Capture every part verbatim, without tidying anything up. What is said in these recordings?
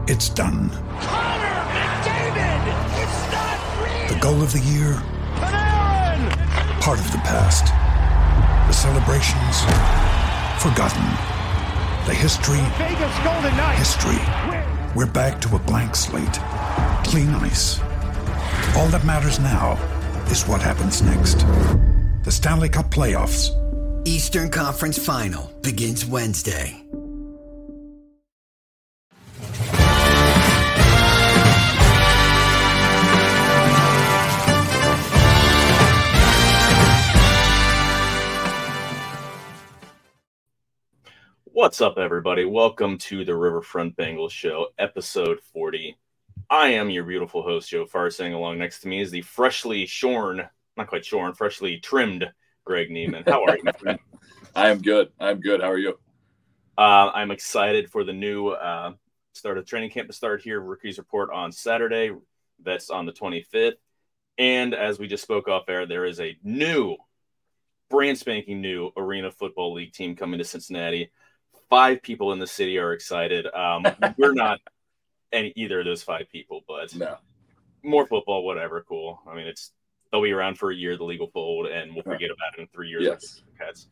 It's done. Connor McDavid! It's not real! The goal of the year? Panarin! Part of the past. The celebrations? Forgotten. The history? Vegas Golden Knights! History. We're back to a blank slate. Clean ice. All that matters now is what happens next. The Stanley Cup Playoffs. Eastern Conference Final begins Wednesday. What's up, everybody? Welcome to the Riverfront Bengals Show, episode forty. I am your beautiful host, Joe Farsang. Along next to me is the freshly shorn, not quite shorn, freshly trimmed Greg Neiman. How are you, my friend? I am good. I'm good. How are you? Uh, I'm excited for the new uh, start of training camp to start here. Rookies report on Saturday. That's on the twenty-fifth. And as we just spoke off air, there is a new, brand spanking new Arena Football League team coming to Cincinnati. Five people in the city are excited. Um, we're not any either of those five people, but no. More football, whatever, cool. I mean, it's they'll be around for a year, the league will fold, and we'll forget about it in three years. Yes. Cats.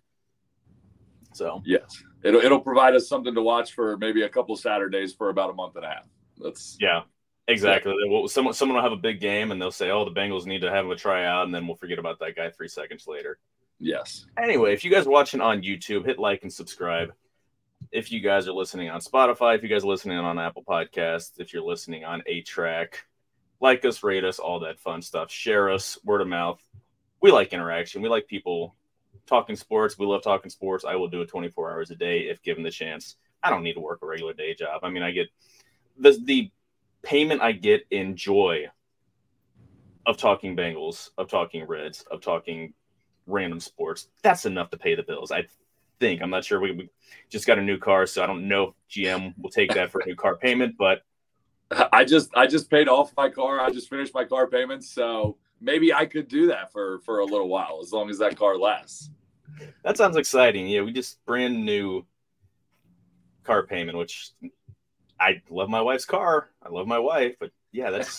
So yes, it'll it'll provide us something to watch for maybe a couple Saturdays for about a month and a half. That's yeah, exactly. Yeah. Well, someone someone will have a big game, and they'll say, "Oh, the Bengals need to have a tryout," and then we'll forget about that guy three seconds later. Yes. Anyway, if you guys are watching on YouTube, hit like and subscribe. If you guys are listening on Spotify, if you guys are listening on Apple Podcasts, if you're listening on eight track, like us, rate us, all that fun stuff. Share us, word of mouth. We like interaction. We like people talking sports. We love talking sports. I will do it twenty-four hours a day if given the chance. I don't need to work a regular day job. I mean, I get the, the payment I get in joy of talking Bengals, of talking Reds, of talking random sports. That's enough to pay the bills. I think. I'm not sure. We, we just got a new car, so I don't know if G M will take that for a new car payment, but I just I just paid off my car. I just finished my car payments, so maybe I could do that for, for a little while, as long as that car lasts. That sounds exciting. Yeah, we just brand new car payment, which I love my wife's car. I love my wife, but yeah, that's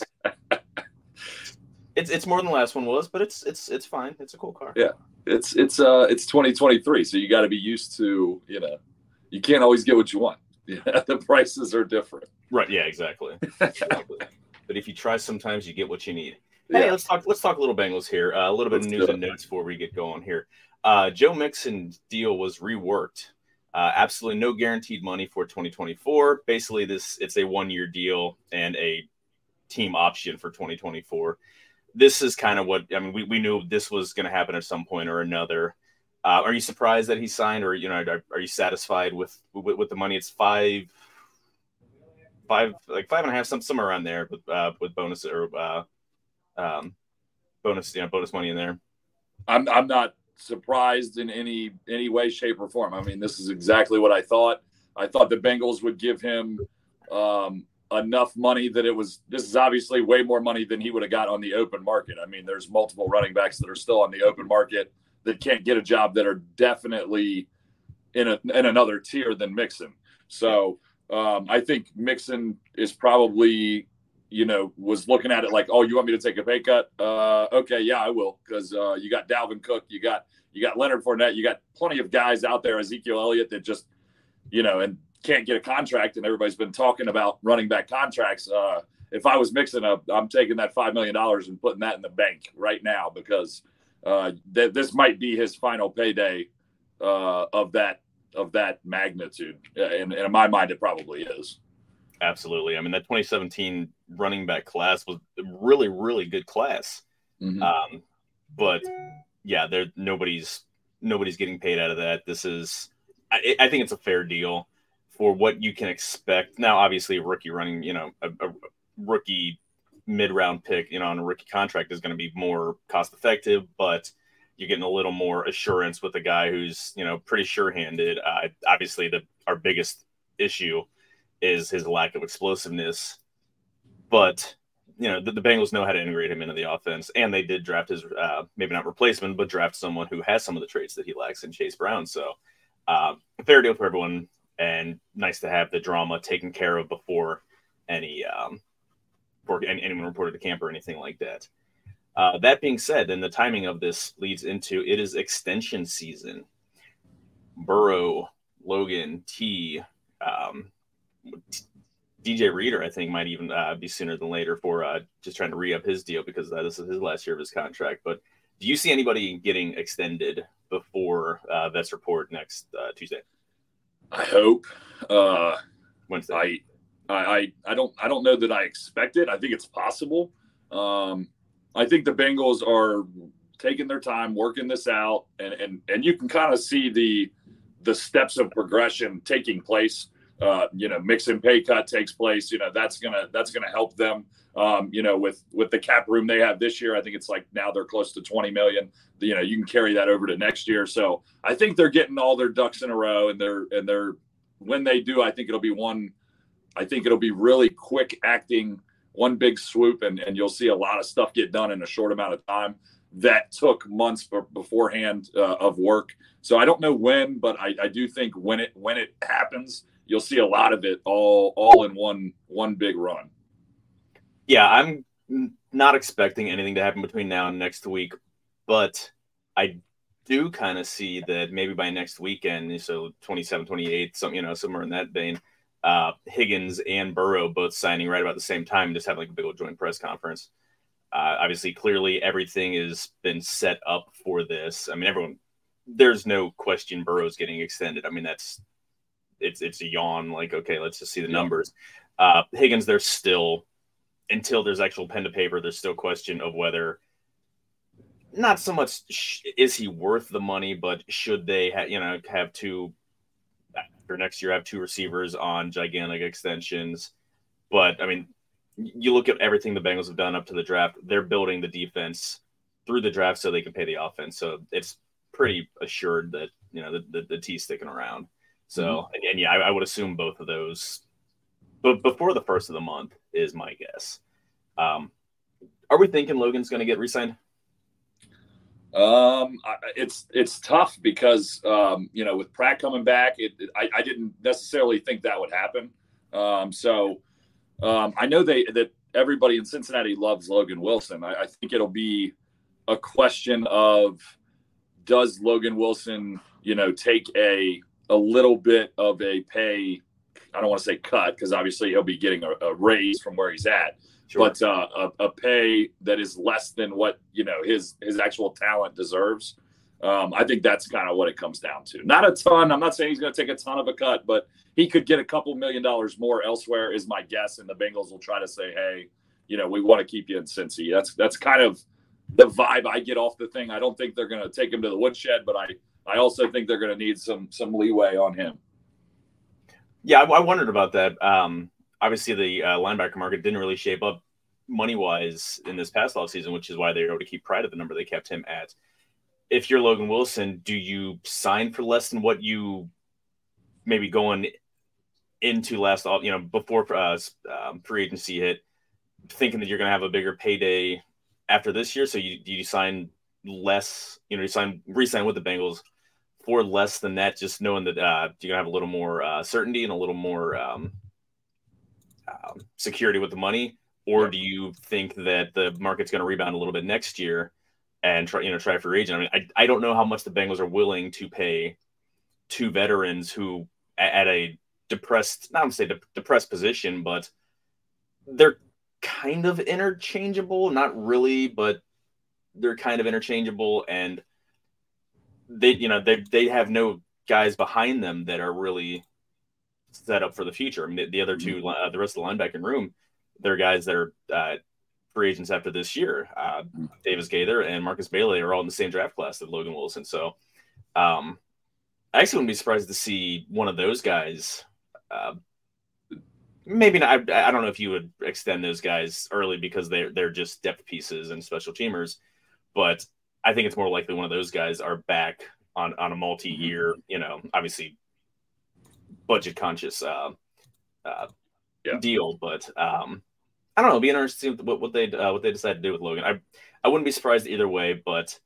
it's it's more than the last one was, but it's it's it's fine. It's a cool car. Yeah. It's it's uh it's twenty twenty-three, so you got to be used to, you know, you can't always get what you want. Yeah, the prices are different. Right? Yeah, exactly. exactly. But if you try, sometimes you get what you need. Yeah. Hey, let's talk. Let's talk a little Bengals here. Uh, a little bit Let's of news and notes before we get going here. Uh, Joe Mixon's deal was reworked. Uh, absolutely no guaranteed money for twenty twenty-four. Basically, this it's a one-year deal and a team option for twenty twenty-four. This is kind of what, I mean, we, we knew this was going to happen at some point or another. Uh, are you surprised that he signed, or, you know, are, are you satisfied with, with, with the money? It's five, five, like five and a half, some, somewhere around there with, uh, with bonus or uh, um, bonus, you know, bonus money in there. I'm, I'm not surprised in any, any way, shape or form. I mean, this is exactly what I thought. I thought the Bengals would give him, um, enough money that it was, this is obviously way more money than he would have got on the open market. I mean, there's multiple running backs that are still on the open market that can't get a job that are definitely in a, in another tier than Mixon. So um, I think Mixon is probably, you know, was looking at it like, oh, you want me to take a pay cut? Uh, okay. Yeah, I will. Cause uh, you got Dalvin Cook, you got, you got Leonard Fournette, you got plenty of guys out there, Ezekiel Elliott, that just, you know, and can't get a contract, and everybody's been talking about running back contracts. Uh, if I was Mixon up, I'm taking that five million dollars and putting that in the bank right now, because uh, th- this might be his final payday uh, of that of that magnitude. And, and in my mind, it probably is. Absolutely. I mean, that twenty seventeen running back class was a really, really good class. Mm-hmm. Um, but yeah, there nobody's nobody's getting paid out of that. This is, I, I think it's a fair deal for what you can expect. Now, obviously, a rookie running, you know, a, a rookie mid-round pick, you know, on a rookie contract is going to be more cost-effective, but you're getting a little more assurance with a guy who's, you know, pretty sure-handed. Uh, obviously, the our biggest issue is his lack of explosiveness, but, you know, the, the Bengals know how to integrate him into the offense, and they did draft his, uh, maybe not replacement, but draft someone who has some of the traits that he lacks in Chase Brown. So, uh, fair deal for everyone. And nice to have the drama taken care of before any um, or anyone reported to camp or anything like that. Uh, that being said, then the timing of this leads into it is extension season. Burrow, Logan, T, um, D J Reader, I think, might even uh, be sooner than later for uh, just trying to re-up his deal because uh, this is his last year of his contract. But do you see anybody getting extended before uh, Vets report next uh, Tuesday? I hope. Uh, Wednesday. I, I, I don't, I don't know that I expect it. I think it's possible. Um, I think the Bengals are taking their time, working this out, and and and you can kind of see the the steps of progression taking place. Uh, you know, Mixon pay cut takes place. You know, that's gonna that's gonna help them. Um, you know, with with the cap room they have this year, I think it's like now they're close to twenty million. You know, you can carry that over to next year. So I think they're getting all their ducks in a row, and they're and they're when they do, I think it'll be one. I think it'll be really quick acting, one big swoop, and and you'll see a lot of stuff get done in a short amount of time. That took months beforehand uh, of work. So I don't know when, but I, I do think when it when it happens, you'll see a lot of it all all in one one big run. Yeah, I'm not expecting anything to happen between now and next week, but I do kind of see that maybe by next weekend, so twenty-seven, twenty-eight, some you know somewhere in that vein, uh, Higgins and Burrow both signing right about the same time, just having like a big old joint press conference. Uh, obviously, clearly, everything has been set up for this. I mean, everyone, there's no question Burrow's getting extended. I mean, that's it's it's a yawn. Like, okay, let's just see the numbers. Uh, Higgins, there's still, until there's actual pen to paper, there's still question of whether, not so much sh- is he worth the money, but should they, ha- you know, have two for next year, have two receivers on gigantic extensions. But I mean, you look at everything the Bengals have done up to the draft, they're building the defense through the draft so they can pay the offense. So it's pretty assured that, you know, the, the, the T's sticking around. So, mm-hmm. and, and yeah, I, I would assume both of those, but before the first of the month is my guess. Um, are we thinking Logan's going to get re-signed? Um, it's, it's tough because, um, you know, with Pratt coming back, it, it I, I didn't necessarily think that would happen. Um, so, Um, I know they that everybody in Cincinnati loves Logan Wilson. I, I think it'll be a question of, does Logan Wilson, you know, take a a little bit of a pay, I don't want to say cut, because obviously he'll be getting a, a raise from where he's at, sure. but uh, a, a pay that is less than what, you know, his his actual talent deserves. Um, I think that's kind of what it comes down to. Not a ton. I'm not saying he's going to take a ton of a cut, but he could get a couple million dollars more elsewhere is my guess. And the Bengals will try to say, hey, you know, we want to keep you in Cincy. That's, that's kind of the vibe I get off the thing. I don't think they're going to take him to the woodshed, but I, I also think they're going to need some, some leeway on him. Yeah. I, I wondered about that. Um, obviously the uh, linebacker market didn't really shape up money wise in this past offseason, which is why they were able to keep Pride at the number they kept him at. If you're Logan Wilson, do you sign for less than what you maybe going into last, you know, before uh, um, free agency hit, thinking that you're going to have a bigger payday after this year? So you do you sign less, you know, you sign, re-sign with the Bengals for less than that, just knowing that uh, you're going to have a little more uh, certainty and a little more um, um, security with the money? Or yeah. do you think that the market's going to rebound a little bit next year and try, you know, try free agent? I mean, I, I don't know how much the Bengals are willing to pay two veterans who at a depressed, not to say de- depressed position, but they're kind of interchangeable. Not really, but they're kind of interchangeable. And they, you know, they, they have no guys behind them that are really set up for the future. I mean, the, the other two, uh, the rest of the linebacking room, they're guys that are, uh, free agents after this year. Uh, Davis Gaither and Marcus Bailey are all in the same draft class as Logan Wilson. So um, I actually wouldn't be surprised to see one of those guys. Uh, maybe not. I, I don't know if you would extend those guys early because they're, they're just depth pieces and special teamers, but I think it's more likely one of those guys are back on, on a multi-year, you know, obviously budget conscious uh, uh, yeah. deal, but um, I don't know. It'll be interesting to see what, what they uh, what they decide to do with Logan. I I wouldn't be surprised either way, but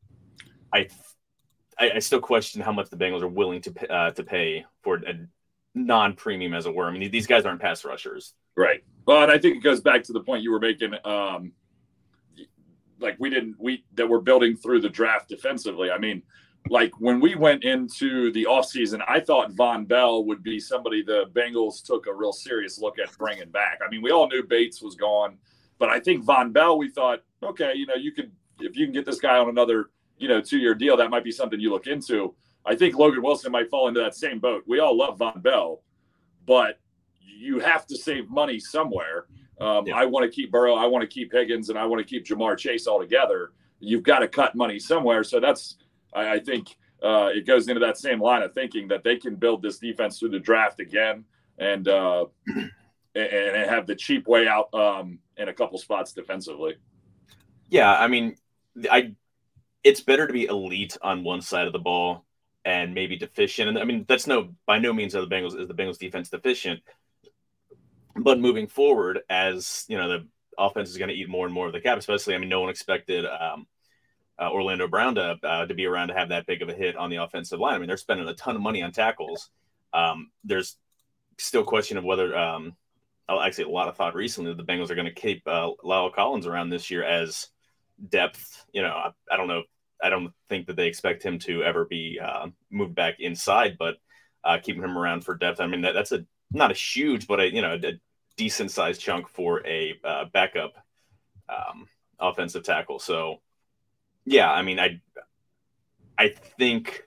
I I, I still question how much the Bengals are willing to uh, to pay for a non-premium, as it were. I mean, these guys aren't pass rushers. Right. Well, and I think it goes back to the point you were making. Um, like we didn't we that we're building through the draft defensively. I mean, like when we went into the offseason, I thought Von Bell would be somebody the Bengals took a real serious look at bringing back. I mean, we all knew Bates was gone, but I think Von Bell, we thought, okay, you know, you could if you can get this guy on another, you know, two-year deal, that might be something you look into. I think Logan Wilson might fall into that same boat. We all love Von Bell, but you have to save money somewhere. Um, yeah. I want to keep Burrow. I want to keep Higgins, and I want to keep Jamar Chase all together. You've got to cut money somewhere. So that's, I, I think uh, it goes into that same line of thinking that they can build this defense through the draft again and uh, and, and have the cheap way out um, in a couple spots defensively. Yeah, I mean, I it's better to be elite on one side of the ball and maybe deficient. And I mean, that's no by no means are the Bengals is the Bengals defense deficient. But moving forward, as you know, the offense is going to eat more and more of the cap, especially, I mean, no one expected um, uh, Orlando Brown to, uh, to be around to have that big of a hit on the offensive line. I mean, they're spending a ton of money on tackles. Um, there's still question of whether, um, actually a lot of thought recently that the Bengals are going to keep uh, Lyle Collins around this year as depth. You know, I, I don't know. I don't think that they expect him to ever be uh, moved back inside, but uh, keeping him around for depth. I mean, that, that's a not a huge, but a, you know, a decent sized chunk for a uh, backup um, offensive tackle. So, yeah, I mean, I, I think,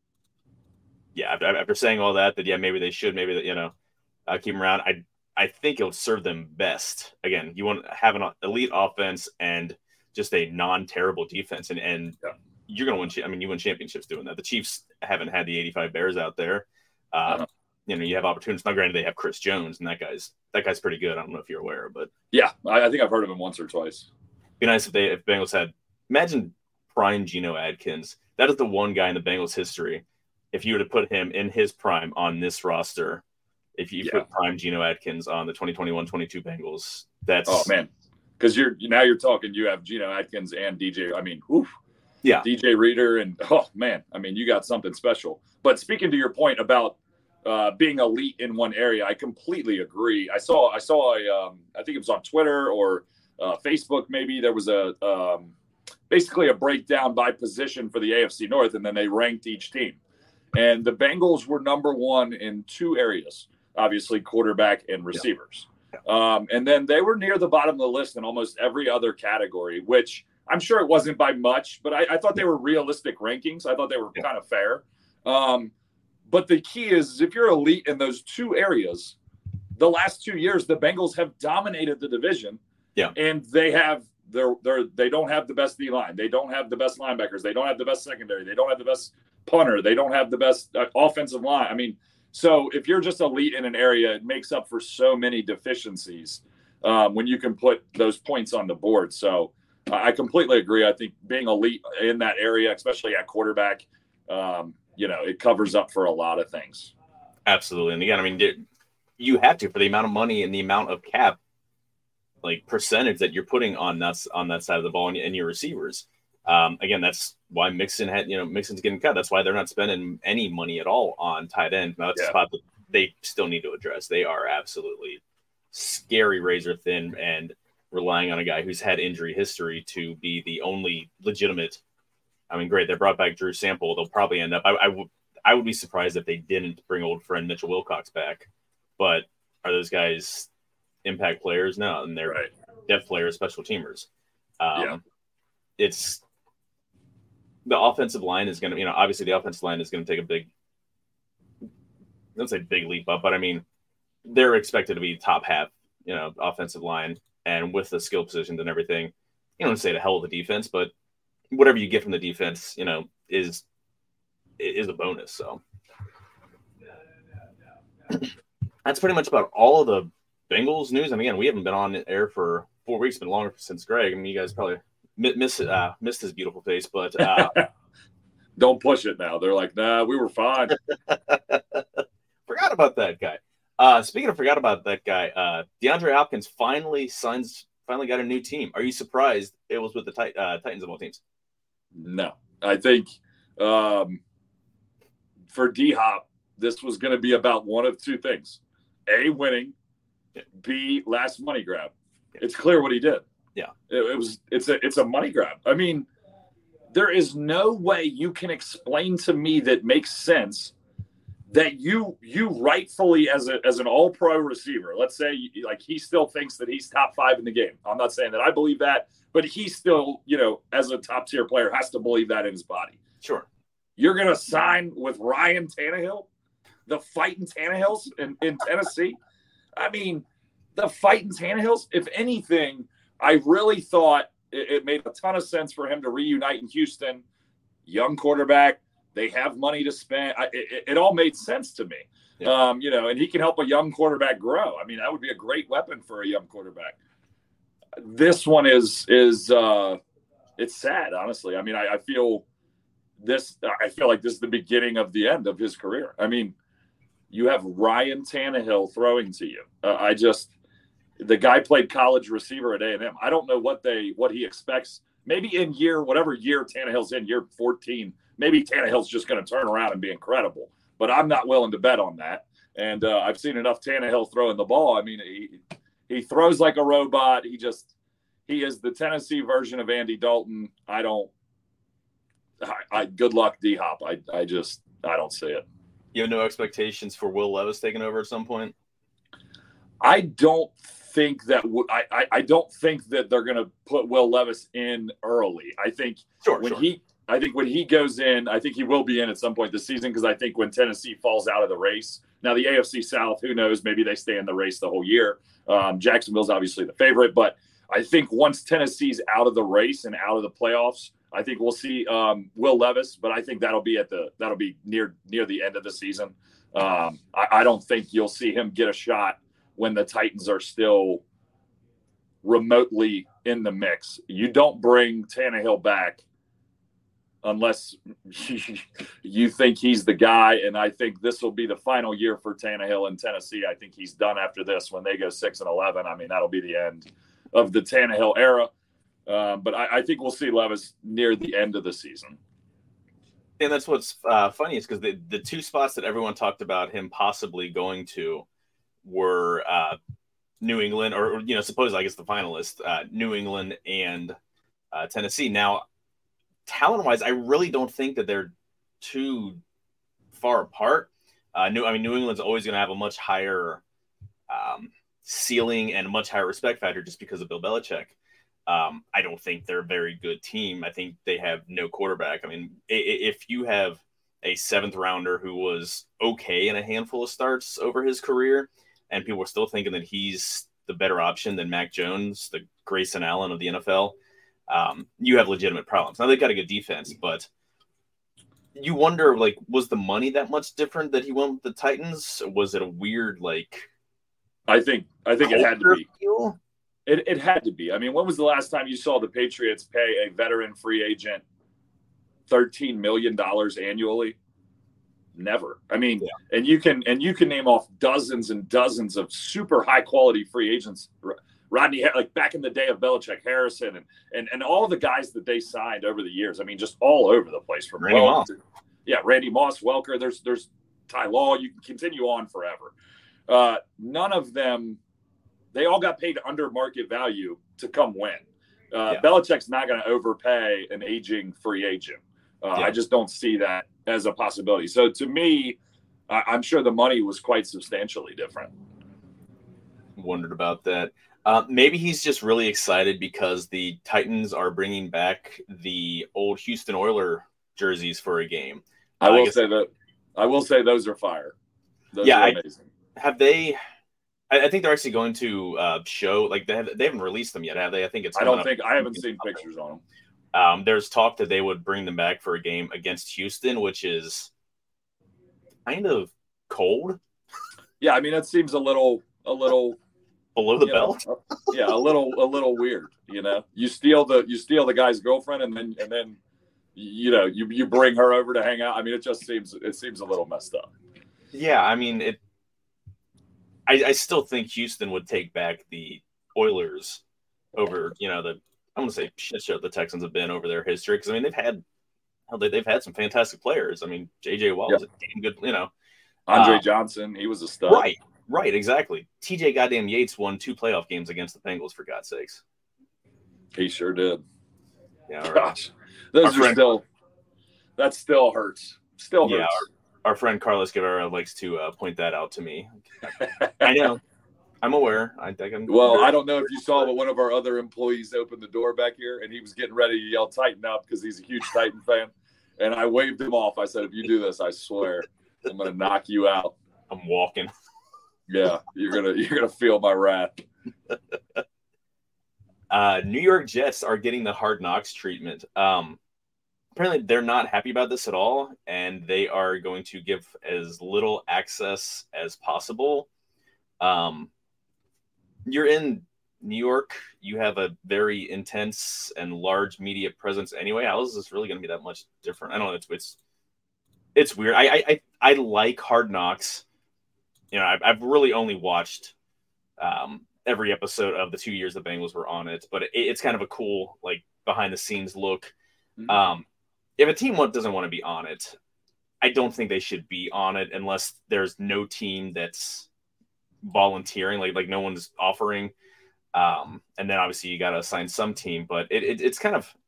yeah, after, after saying all that, that yeah, maybe they should, maybe that you know, uh, keep them around. I, I think it'll serve them best. Again, you want to have an elite offense and just a non-terrible defense, and and yeah. you're going to win. I mean, you win championships doing that. The Chiefs haven't had the eighty-five Bears out there. Uh, uh-huh. You know, you have opportunities. Now, granted, they have Chris Jones, and that guy's that guy's pretty good. I don't know if you're aware, but yeah, I, I think I've heard of him once or twice. Be nice if they if Bengals had imagine prime Geno Atkins. That is the one guy in the Bengals history. If you were to put him in his prime on this roster, if you yeah. put prime Geno Atkins on the twenty twenty-one twenty-two Bengals, that's oh man, because you're now you're talking. You have Geno Atkins and D J. I mean, oof, yeah, D J Reader, and oh man, I mean, you got something special. But speaking to your point about Uh, being elite in one area, I completely agree. I saw, I saw a, um, I think it was on Twitter or uh, Facebook. Maybe there was a um, basically a breakdown by position for the A F C North, and then they ranked each team. And the Bengals were number one in two areas, obviously quarterback and receivers. Yeah. Yeah. Um, and then they were near the bottom of the list in almost every other category, which I'm sure it wasn't by much, but I, I thought they were realistic rankings. I thought they were yeah. kind of fair. Um, But the key is, if you're elite in those two areas, the last two years, the Bengals have dominated the division. Yeah. And they have they're they're they don't have the best D line. They don't have the best linebackers. They don't have the best secondary. They don't have the best punter. They don't have the best uh, offensive line. I mean, so if you're just elite in an area, it makes up for so many deficiencies um, when you can put those points on the board. So uh, I completely agree. I think being elite in that area, especially at quarterback, um, you know, it covers up for a lot of things. Absolutely. And again, I mean, you have to, for the amount of money and the amount of cap, like percentage that you're putting on that, on that side of the ball and, and your receivers. Um, again, that's why Mixon had, you know, Mixon's getting cut. That's why they're not spending any money at all on tight end. Now, that's yeah. a spot that they still need to address. They are absolutely scary, razor thin, and relying on a guy who's had injury history to be the only legitimate. I mean, great. They brought back Drew Sample. They'll probably end up. I, I would. I would be surprised if they didn't bring old friend Mitchell Wilcox back. But are those guys impact players? No, and they're right. depth players, special teamers. Um, yeah. It's the offensive line is going to. You know, obviously the offensive line is going to take a big. I don't say big leap up, but I mean, they're expected to be top half. You know, offensive line, and with the skill positions and everything. You don't say the hell of the defense, but whatever you get from the defense, you know, is is a bonus. So that's pretty much about all of the Bengals news. And again, we haven't been on air for four weeks, been longer since Greg. I mean, you guys probably miss uh, missed his beautiful face, but uh, don't push it now. They're like, nah, we were fine. Forgot about that guy. Uh, speaking of forgot about that guy, uh, DeAndre Hopkins finally signs. Finally got a new team. Are you surprised it was with the tit- uh, Titans of all teams? No, I think um, for D-Hop, this was going to be about one of two things: A, winning, B, last money grab. It's clear what he did. Yeah, it, it was. It's a it's a money grab. I mean, there is no way you can explain to me that makes sense that you you rightfully as a as an all-pro receiver, let's say like he still thinks that he's top five in the game. I'm not saying that I believe that, but he still, you know, as a top tier player has to believe that in his body. Sure. You're gonna sign with Ryan Tannehill, the fighting Tannehills in, in Tennessee. I mean, the fighting Tannehills, if anything, I really thought it, it made a ton of sense for him to reunite in Houston. Young quarterback. They have money to spend. I, it, it all made sense to me. Yeah. Um, you know, and he can help a young quarterback grow. I mean, that would be a great weapon for a young quarterback. This one is, is uh, it's sad, honestly. I mean, I, I feel this, I feel like this is the beginning of the end of his career. I mean, you have Ryan Tannehill throwing to you. Uh, I just, the guy played college receiver at A and M. I don't know what they, what he expects. Maybe in year, whatever year Tannehill's in, year fourteen, maybe Tannehill's just going to turn around and be incredible, but I'm not willing to bet on that. And uh, I've seen enough Tannehill throwing the ball. I mean, he he throws like a robot. He just he is the Tennessee version of Andy Dalton. I don't. I, I good luck D Hop. I I just I don't see it. You have no expectations for Will Levis taking over at some point? I don't think that w- I, I I don't think that they're going to put Will Levis in early. I think sure, when sure. he. I think when he goes in, I think he will be in at some point this season because I think when Tennessee falls out of the race, now the A F C South, who knows, maybe they stay in the race the whole year. Um, Jacksonville's obviously the favorite, but I think once Tennessee's out of the race and out of the playoffs, I think we'll see um, Will Levis, but I think that'll be at the that'll be near near the end of the season. Um, I, I don't think you'll see him get a shot when the Titans are still remotely in the mix. You don't bring Tannehill back unless you think he's the guy, and I think this will be the final year for Tannehill in Tennessee. I think he's done after this. When they go six and eleven, I mean, that'll be the end of the Tannehill era. Um, but I, I think we'll see Levis near the end of the season. And that's what's uh, funny is because the, the two spots that everyone talked about him possibly going to were uh, New England, or, you know, supposedly, I guess the finalists, uh, New England and uh, Tennessee. Now, talent-wise, I really don't think that they're too far apart. Uh, New, I mean, New England's always going to have a much higher um, ceiling and a much higher respect factor just because of Bill Belichick. Um, I don't think they're a very good team. I think they have no quarterback. I mean, if you have a seventh rounder who was okay in a handful of starts over his career, and people are still thinking that he's the better option than Mac Jones, the Grayson Allen of the N F L, um, you have legitimate problems. Now, they've got a good defense, but you wonder, like, was the money that much different that he went with the Titans? Was it a weird, like... I think I think it had to be. Deal? It it had to be. I mean, when was the last time you saw the Patriots pay a veteran free agent thirteen million dollars annually? Never. I mean, yeah. and you can and you can name off dozens and dozens of super high quality free agents. Rodney, like back in the day of Belichick, Harrison, and and and all the guys that they signed over the years. I mean, just all over the place. From Randy Moss. To, yeah, Randy Moss, Welker. There's there's Ty Law. You can continue on forever. Uh, none of them. They all got paid under market value to come win. Uh, yeah. Belichick's not going to overpay an aging free agent. Uh, yeah. I just don't see that as a possibility. So to me, I- I'm sure the money was quite substantially different. Wondered about that. Uh, maybe he's just really excited because the Titans are bringing back the old Houston Oiler jerseys for a game. I will uh, I guess, say that. I will say those are fire. Those yeah, are amazing. I, have they? I think they're actually going to uh, show, like they, have, they haven't released them yet, have they? I think it's. I don't think I haven't seen pictures on them. Um, there's talk that they would bring them back for a game against Houston, which is kind of cold. Yeah, I mean it seems a little, a little below the belt. Know, yeah, a little, a little weird. You know, you steal the you steal the guy's girlfriend, and then and then you know you you bring her over to hang out. I mean, it just seems it seems a little messed up. Yeah, I mean it. I, I still think Houston would take back the Oilers over, you know, the I want to say shit show the Texans have been over their history because I mean they've had hell they, they've had some fantastic players. I mean J J Watt was yeah. a damn good, you know. Andre uh, Johnson, he was a stud. Right, right, exactly. T J goddamn Yates won two playoff games against the Bengals, for God's sakes. He sure did. Yeah, right. Gosh, those Our are friend- still. That still hurts. Still Yeah, hurts. our, our friend Carlos Guevara likes to uh, point that out to me. I know. I'm aware. I think I'm. Well, I don't know if you saw, but one of our other employees opened the door back here, and he was getting ready to yell "Tighten up" because he's a huge Titan fan. And I waved him off. I said, "If you do this, I swear, I'm going to knock you out." I'm walking. Yeah, you're gonna you're gonna feel my wrath. Uh, New York Jets are getting the Hard Knocks treatment. Um, apparently, they're not happy about this at all, and they are going to give as little access as possible. Um, you're in New York. You have a very intense and large media presence anyway. How is this really going to be that much different? I don't know. It's it's it's weird. I I I like Hard Knocks. You know, I've I've really only watched um, every episode of the two years the Bengals were on it, but it, it's kind of a cool like behind the scenes look. Mm-hmm. Um, if a team doesn't want to be on it, I don't think they should be on it unless there's no team that's volunteering, like like no one's offering. Um, and then obviously you got to assign some team, but it, it it's kind of,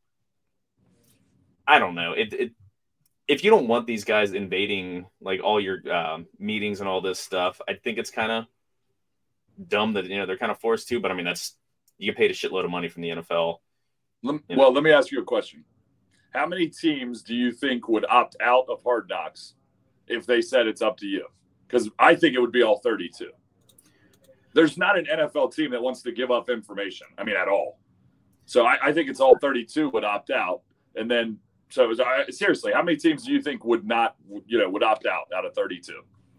I don't know. It, it if you don't want these guys invading like all your um, meetings and all this stuff, I think it's kind of dumb that, you know, they're kind of forced to, but I mean, that's, you get paid a shitload of money from the N F L. Let, You well, know. let me ask you a question. How many teams do you think would opt out of Hard Knocks if they said it's up to you? Because I think it would be all thirty-two. There's not an N F L team that wants to give up information. I mean, at all. So I, I think it's all thirty-two would opt out. And then, so I, seriously, how many teams do you think would not, you know, would opt out out of thirty-two?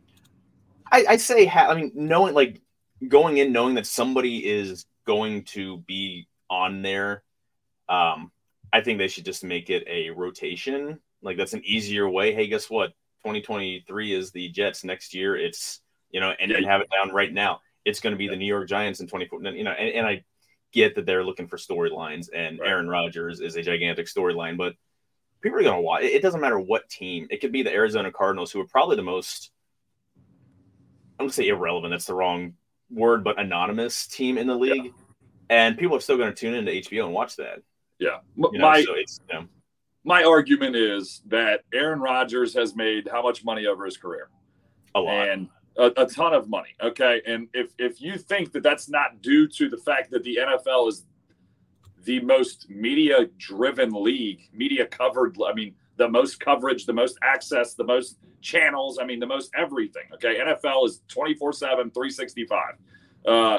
I, I'd say, ha- I mean, knowing, like, going in, knowing that somebody is going to be on there, um, I think they should just make it a rotation. Like, that's an easier way. Hey, guess what? twenty twenty-three is the Jets. Next year, it's, you know, and, Yeah. and have it down right now. It's going to be the New York Giants in twenty-four. You know, and, and I get that they're looking for storylines, and Right. Aaron Rodgers is a gigantic storyline, but people are going to watch. It doesn't matter what team. It could be the Arizona Cardinals, who are probably the most, I'm going to say irrelevant. That's the wrong word, but anonymous team in the league. Yeah. And people are still going to tune into H B O and watch that. Yeah. You know, my, so it's, you know, my argument is that Aaron Rodgers has made how much money over his career? a lot. And a, a ton of money. Okay. And if, if you think that that's not due to the fact that the N F L is the most media driven league, media covered, I mean, the most coverage, the most access, the most channels, I mean, the most everything. Okay. N F L is twenty-four seven, three sixty-five. Uh,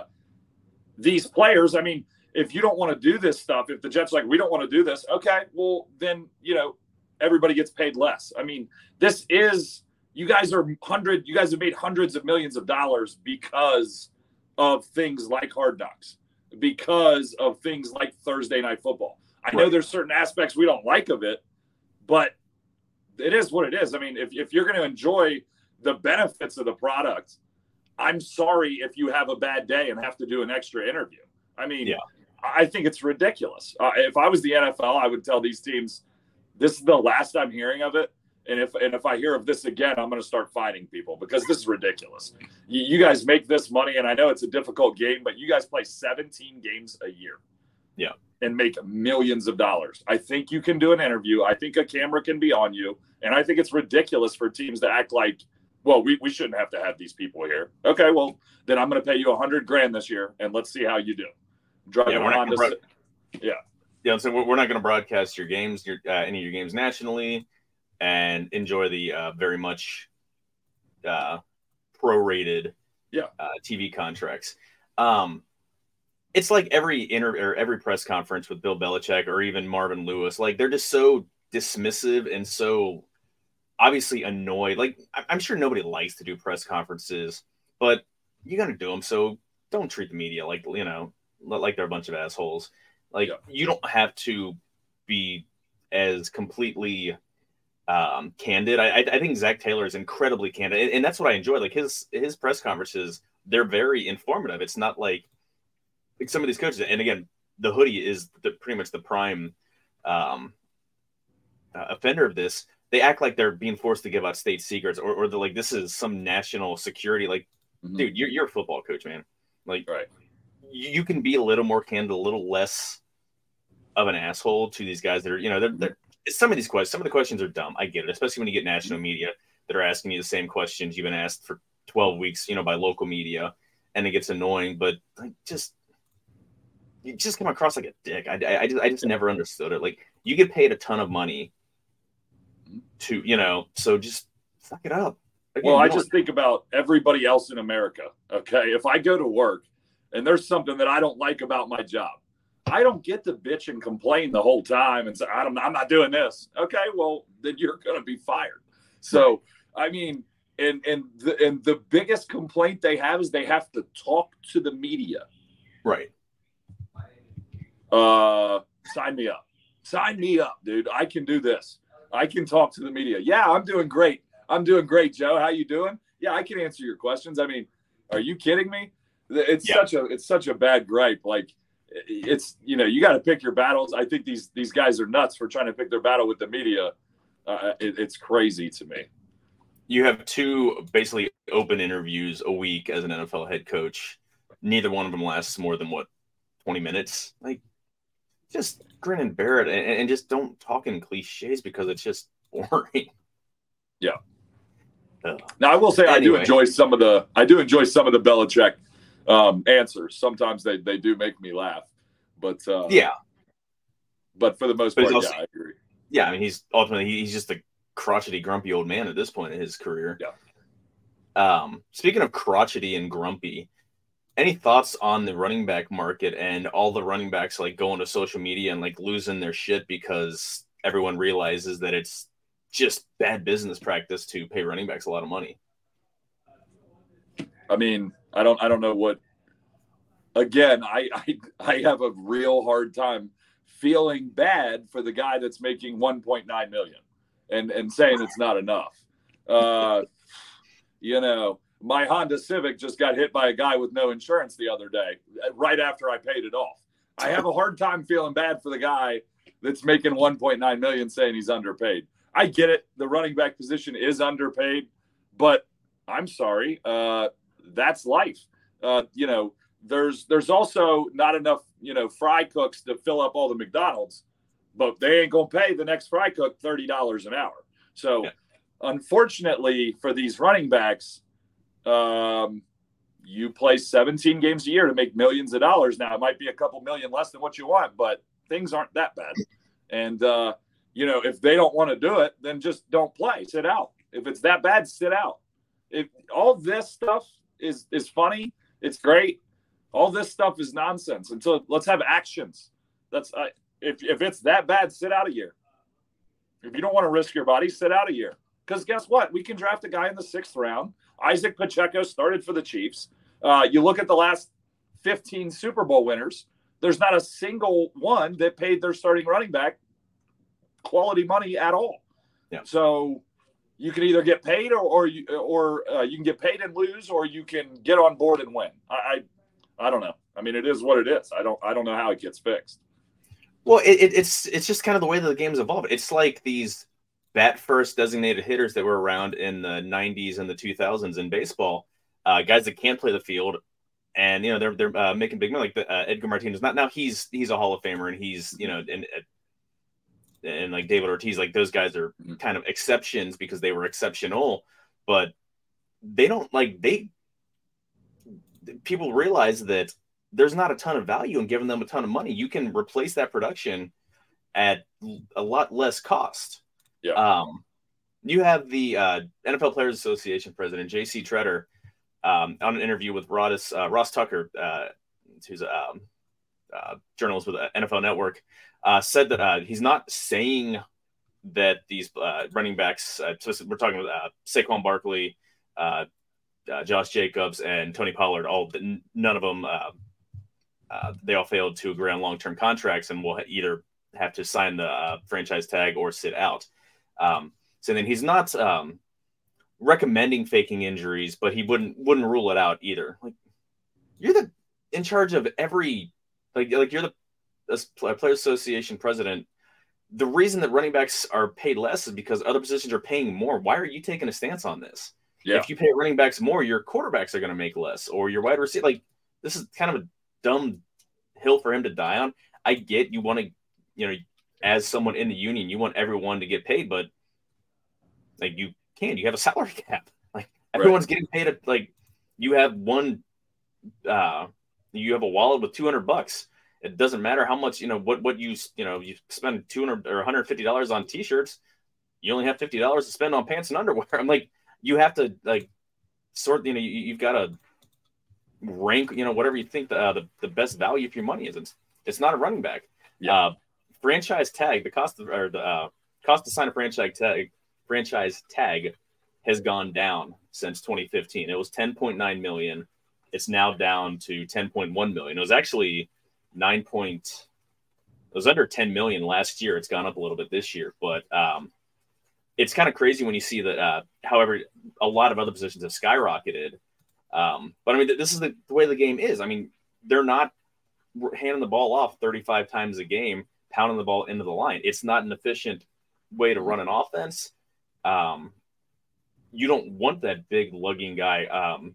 these players, I mean, if you don't want to do this stuff, if the Jets are like, we don't want to do this, okay, well, then, you know, everybody gets paid less. I mean, this is, you guys are hundred, you guys have made hundreds of millions of dollars because of things like Hard Knocks, because of things like Thursday Night Football. I know Right. there's certain aspects we don't like of it, but it is what it is. I mean, if, if you're going to enjoy the benefits of the product, I'm sorry if you have a bad day and have to do an extra interview. I mean, Yeah. I think it's ridiculous. Uh, if I was the N F L, I would tell these teams, this is the last I'm hearing of it. And if and if I hear of this again, I'm going to start fighting people because this is ridiculous. You, you guys make this money, and I know it's a difficult game, but you guys play seventeen games a year. Yeah. And make millions of dollars. I think you can do an interview. I think a camera can be on you. And I think it's ridiculous for teams to act like, well, we, we shouldn't have to have these people here. Okay, well, then I'm going to pay you a hundred grand this year, and let's see how you do. Driving Yeah, yeah, we're not Honda. gonna Yeah. Yeah, so we're we're not going to broadcast your games, your uh, any of your games nationally, and enjoy the uh, very much uh, prorated Yeah. uh, T V contracts. Um, it's like every inter or every press conference with Bill Belichick or even Marvin Lewis. Like they're just so dismissive and so obviously annoyed. Like I- I'm sure nobody likes to do press conferences, but you got to do them. So don't treat the media like you know like they're a bunch of assholes. Like Yeah. you don't have to be as completely um, candid. I, I think Zach Taylor is incredibly candid, and, and that's what I enjoy. Like his his press conferences, they're very informative. It's not like, like some of these coaches. And again, the hoodie is the, pretty much the prime um, uh, offender of this. they act like they're being forced to give out state secrets, or, or they're like, this is some national security. Like, mm-hmm. dude, you're, you're a football coach, man. Like, right. you, you can be a little more candid, a little less of an asshole to these guys that are, you know, they're, they're some of these questions, some of the questions are dumb. I get it, especially when you get national media that are asking you the same questions you've been asked for twelve weeks, you know, by local media, and it gets annoying. But like, just you just come across like a dick. I, I, I just, I just never understood it. Like, you get paid a ton of money to, you know, so just suck it up. Again, well, I just think about everybody else in America. Okay, if I go to work and there's something that I don't like about my job, I don't get to bitch and complain the whole time and say, I don't, I'm not doing this. Okay, well, then you're going to be fired. So, I mean, and and the, and the biggest complaint they have is they have to talk to the media. Right. Uh, sign me up. Sign me up, dude. I can do this. I can talk to the media. Yeah, I'm doing great. I'm doing great, Joe. How you doing? Yeah, I can answer your questions. I mean, are you kidding me? It's yeah. such a it's such a bad gripe. Like, it's, you know, you got to pick your battles. I think these these guys are nuts for trying to pick their battle with the media. Uh, it, it's crazy to me. You have two basically open interviews a week as an N F L head coach. Neither one of them lasts more than, what, twenty minutes? Like, just grin and bear it, and, and just don't talk in cliches because it's just boring. Yeah. Ugh. Now, I will say anyway. I do enjoy some of the I do enjoy some of the Belichick um, answers. Sometimes they, they do make me laugh. But uh, yeah. But for the most but part, also, yeah, I agree. Yeah, I mean, he's ultimately he's just a crotchety, grumpy old man at this point in his career. Yeah. Um, speaking of crotchety and grumpy, any thoughts on the running back market and all the running backs like going to social media and like losing their shit because everyone realizes that it's just bad business practice to pay running backs a lot of money? I mean, I don't, I don't know what. Again, I, I, I have a real hard time feeling bad for the guy that's making one point nine million and, and saying it's not enough. Uh, you know, my Honda Civic just got hit by a guy with no insurance the other day, right after I paid it off. I have a hard time feeling bad for the guy that's making one point nine million saying he's underpaid. I get it. The running back position is underpaid, but I'm sorry. Uh, that's life. Uh, you know, there's, there's also not enough, you know, fry cooks to fill up all the McDonald's, but they ain't going to pay the next fry cook thirty dollars an hour. So yeah. Unfortunately for these running backs, um, you play seventeen games a year to make millions of dollars. Now it might be a couple million less than what you want, but things aren't that bad. And, uh, you know, if they don't want to do it, then just don't play, sit out. If it's that bad, sit out. If all this stuff is, is funny, it's great. All this stuff is nonsense until let's have actions. That's uh, if, if it's that bad, sit out a year. If you don't want to risk your body, sit out a year. Because guess what? We can draft a guy in the sixth round. Isaac Pacheco started for the Chiefs. Uh, you look at the last fifteen Super Bowl winners. There's not a single one that paid their starting running back quality money at all. Yeah. So you can either get paid or or you, or uh, you can get paid and lose, or you can get on board and win. I, I I don't know. I mean, it is what it is. I don't I don't know how it gets fixed. Well, it, it, it's it's just kind of the way that the game's evolved. It's like these bat first designated hitters that were around in the nineties and the two thousands in baseball, uh, guys that can't play the field, and you know they're they're uh, making big money. Like the, uh, Edgar Martinez, not now he's he's a Hall of Famer, and he's you know and and like David Ortiz, like those guys are kind of exceptions because they were exceptional, but they don't like they people realize that there's not a ton of value in giving them a ton of money. You can replace that production at a lot less cost. Yeah. Um, you have the uh, N F L Players Association president, J C Tretter, um, on an interview with Ross, uh, Ross Tucker, uh, who's a um, uh, journalist with the N F L Network, uh, said that uh, he's not saying that these uh, running backs, uh, so we're talking about uh, Saquon Barkley, uh, uh, Josh Jacobs, and Tony Pollard, all none of them, uh, uh, they all failed to agree on long-term contracts and will either have to sign the uh, franchise tag or sit out. Um, so then he's not um, recommending faking injuries, but he wouldn't wouldn't rule it out either. Like, you're the in charge of every like like you're the Players Association president. the reason that running backs are paid less is because other positions are paying more. Why are you taking a stance on this? Yeah. If you pay running backs more, your quarterbacks are going to make less, or your wide receiver. Like, this is kind of a dumb hill for him to die on. I get you want to, you know, as someone in the union, you want everyone to get paid, but like you can't. You have a salary cap. Like everyone's right. getting paid. At, like you have one, uh, you have a wallet with two hundred bucks. It doesn't matter how much, you know, what, what you, you know, you spend two hundred or one hundred fifty dollars on t-shirts. You only have fifty dollars to spend on pants and underwear. I'm like, you have to like sort, you know, you, you've got to rank, you know, whatever you think the, uh, the, the best value for your money is. It's, it's not a running back. Yeah. Uh, franchise tag, the cost of, or the uh, cost to sign a franchise tag, franchise tag has gone down since twenty fifteen. It was ten point nine million. It's now down to ten point one million. It was actually nine point, it was under ten million last year. It's gone up a little bit this year, but um, it's kind of crazy when you see that. Uh, however, a lot of other positions have skyrocketed. Um, but I mean, this is the, the way the game is. I mean, they're not handing the ball off thirty-five times a game, pounding the ball into the line. It's not an efficient way to run an offense. Um, you don't want that big lugging guy. Um,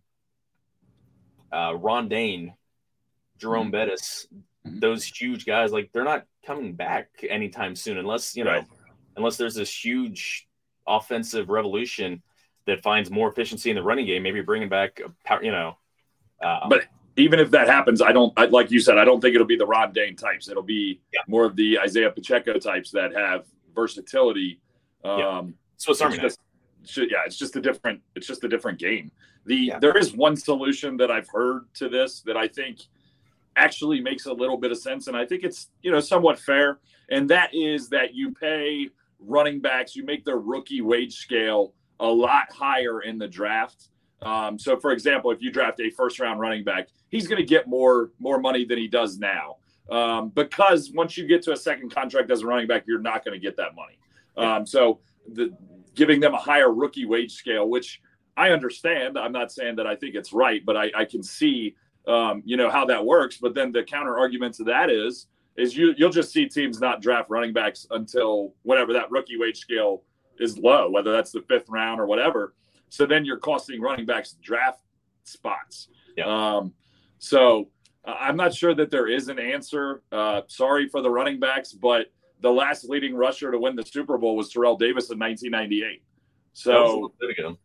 uh, Ron Dane, Jerome mm-hmm. Bettis, those huge guys, like they're not coming back anytime soon, unless, you know, right. unless there's this huge offensive revolution that finds more efficiency in the running game, maybe bringing back, you know. Um, but even if that happens, I don't, I, like you said, I don't think it'll be the Ron Dane types. It'll be yeah. more of the Isaiah Pacheco types that have versatility. Um, yeah. Swiss Army knife. Yeah, it's just a different, it's just a different game. The yeah. There is one solution that I've heard to this that I think actually makes a little bit of sense, and I think it's, you know, somewhat fair, and that is that you pay running backs, you make their rookie wage scale a lot higher in the draft. Um, so, for example, if you draft a first-round running back, he's going to get more more money than he does now, um, because once you get to a second contract as a running back, you're not going to get that money. Um, so, the giving them a higher rookie wage scale, which I understand. I'm not saying that I think it's right, but I, I can see, um, you know, how that works. But then the counter argument to that is, is you, you'll just see teams not draft running backs until whenever that rookie wage scale is low, whether that's the fifth round or whatever. So then you're costing running backs draft spots. Yeah. Um, so uh, I'm not sure that there is an answer. Uh, sorry for the running backs, but the last leading rusher to win the Super Bowl was Terrell Davis in nineteen ninety-eight. So,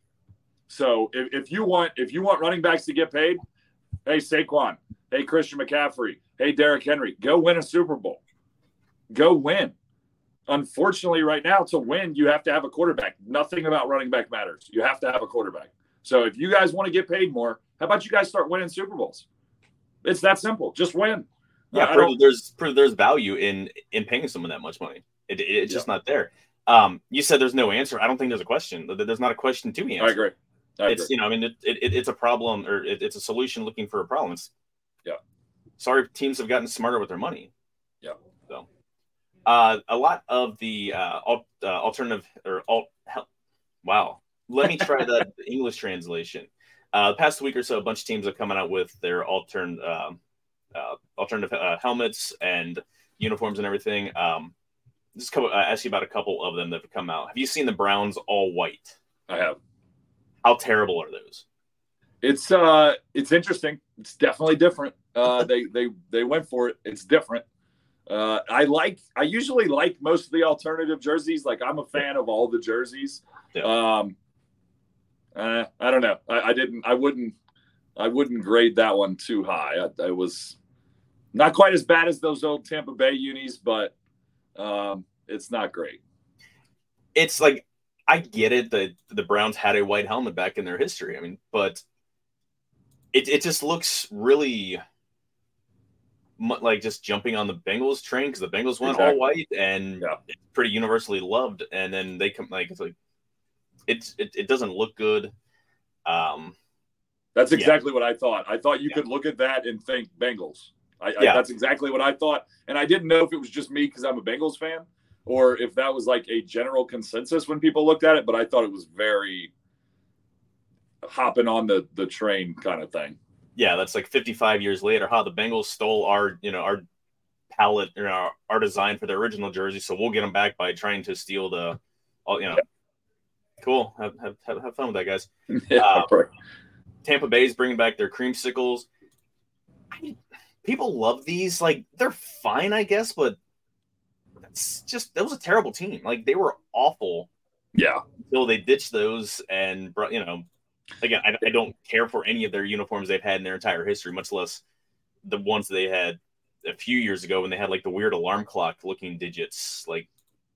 so if, if you want if you want running backs to get paid, hey Saquon, hey Christian McCaffrey, hey Derrick Henry, go win a Super Bowl. Go win. Unfortunately, right now, to win, you have to have a quarterback. Nothing about running back matters. You have to have a quarterback. So if you guys want to get paid more, how about you guys start winning Super Bowls? It's that simple. Just win. Yeah, uh, prove there's prove there's value in in paying someone that much money. It, it, it's just yeah. not there. Um, you said there's no answer. I don't think there's a question. There's not a question to be answered. I agree. I it's agree. you know, I mean, it, it, it's a problem, or it, it's a solution looking for a problem. It's, yeah. Sorry, teams have gotten smarter with their money. Yeah. So, uh, a lot of the uh, alt, uh, alternative or alt. Hell, wow. Let me try the English translation. Uh, the past week or so, a bunch of teams have come out with their altern, uh, uh, alternative uh, helmets and uniforms and everything. Um, just couple, uh, ask you about a couple of them that have come out. Have you seen the Browns all white? I have. How terrible are those? It's uh, it's interesting. It's definitely different. Uh, they they they went for it. It's different. Uh, I like. I usually like most of the alternative jerseys. Like I'm a fan of all the jerseys. Yeah. Um, uh, I don't know. I, I didn't. I wouldn't. I wouldn't grade that one too high. I, I was not quite as bad as those old Tampa Bay unis, but um, it's not great. It's like, I get it that the Browns had a white helmet back in their history. I mean, but it it just looks really like just jumping on the Bengals train, because the Bengals went exactly. all white and yeah. it's pretty universally loved. And then they come like it's like it's it, it doesn't look good. Um, that's exactly yeah. what I thought. I thought you yeah. could look at that and think Bengals. I, yeah. I, that's exactly what I thought, and I didn't know if it was just me because I'm a Bengals fan, or if that was like a general consensus when people looked at it. But I thought it was very hopping on the the train kind of thing. Yeah, that's like fifty-five years later. How the Bengals stole our, you know, our palette, you know, our design for the original jersey, so we'll get them back by trying to steal the, all you know. Yeah. Cool. Have, have have fun with that, guys. Yeah, uh, right. Tampa Bay's bringing back their creamsicles. I mean, people love these. Like, they're fine, I guess, but that's just that was a terrible team. Like, they were awful. Yeah. Until they ditched those and brought, you know, again, I, I don't care for any of their uniforms they've had in their entire history, much less the ones they had a few years ago when they had like the weird alarm clock looking digits. Like,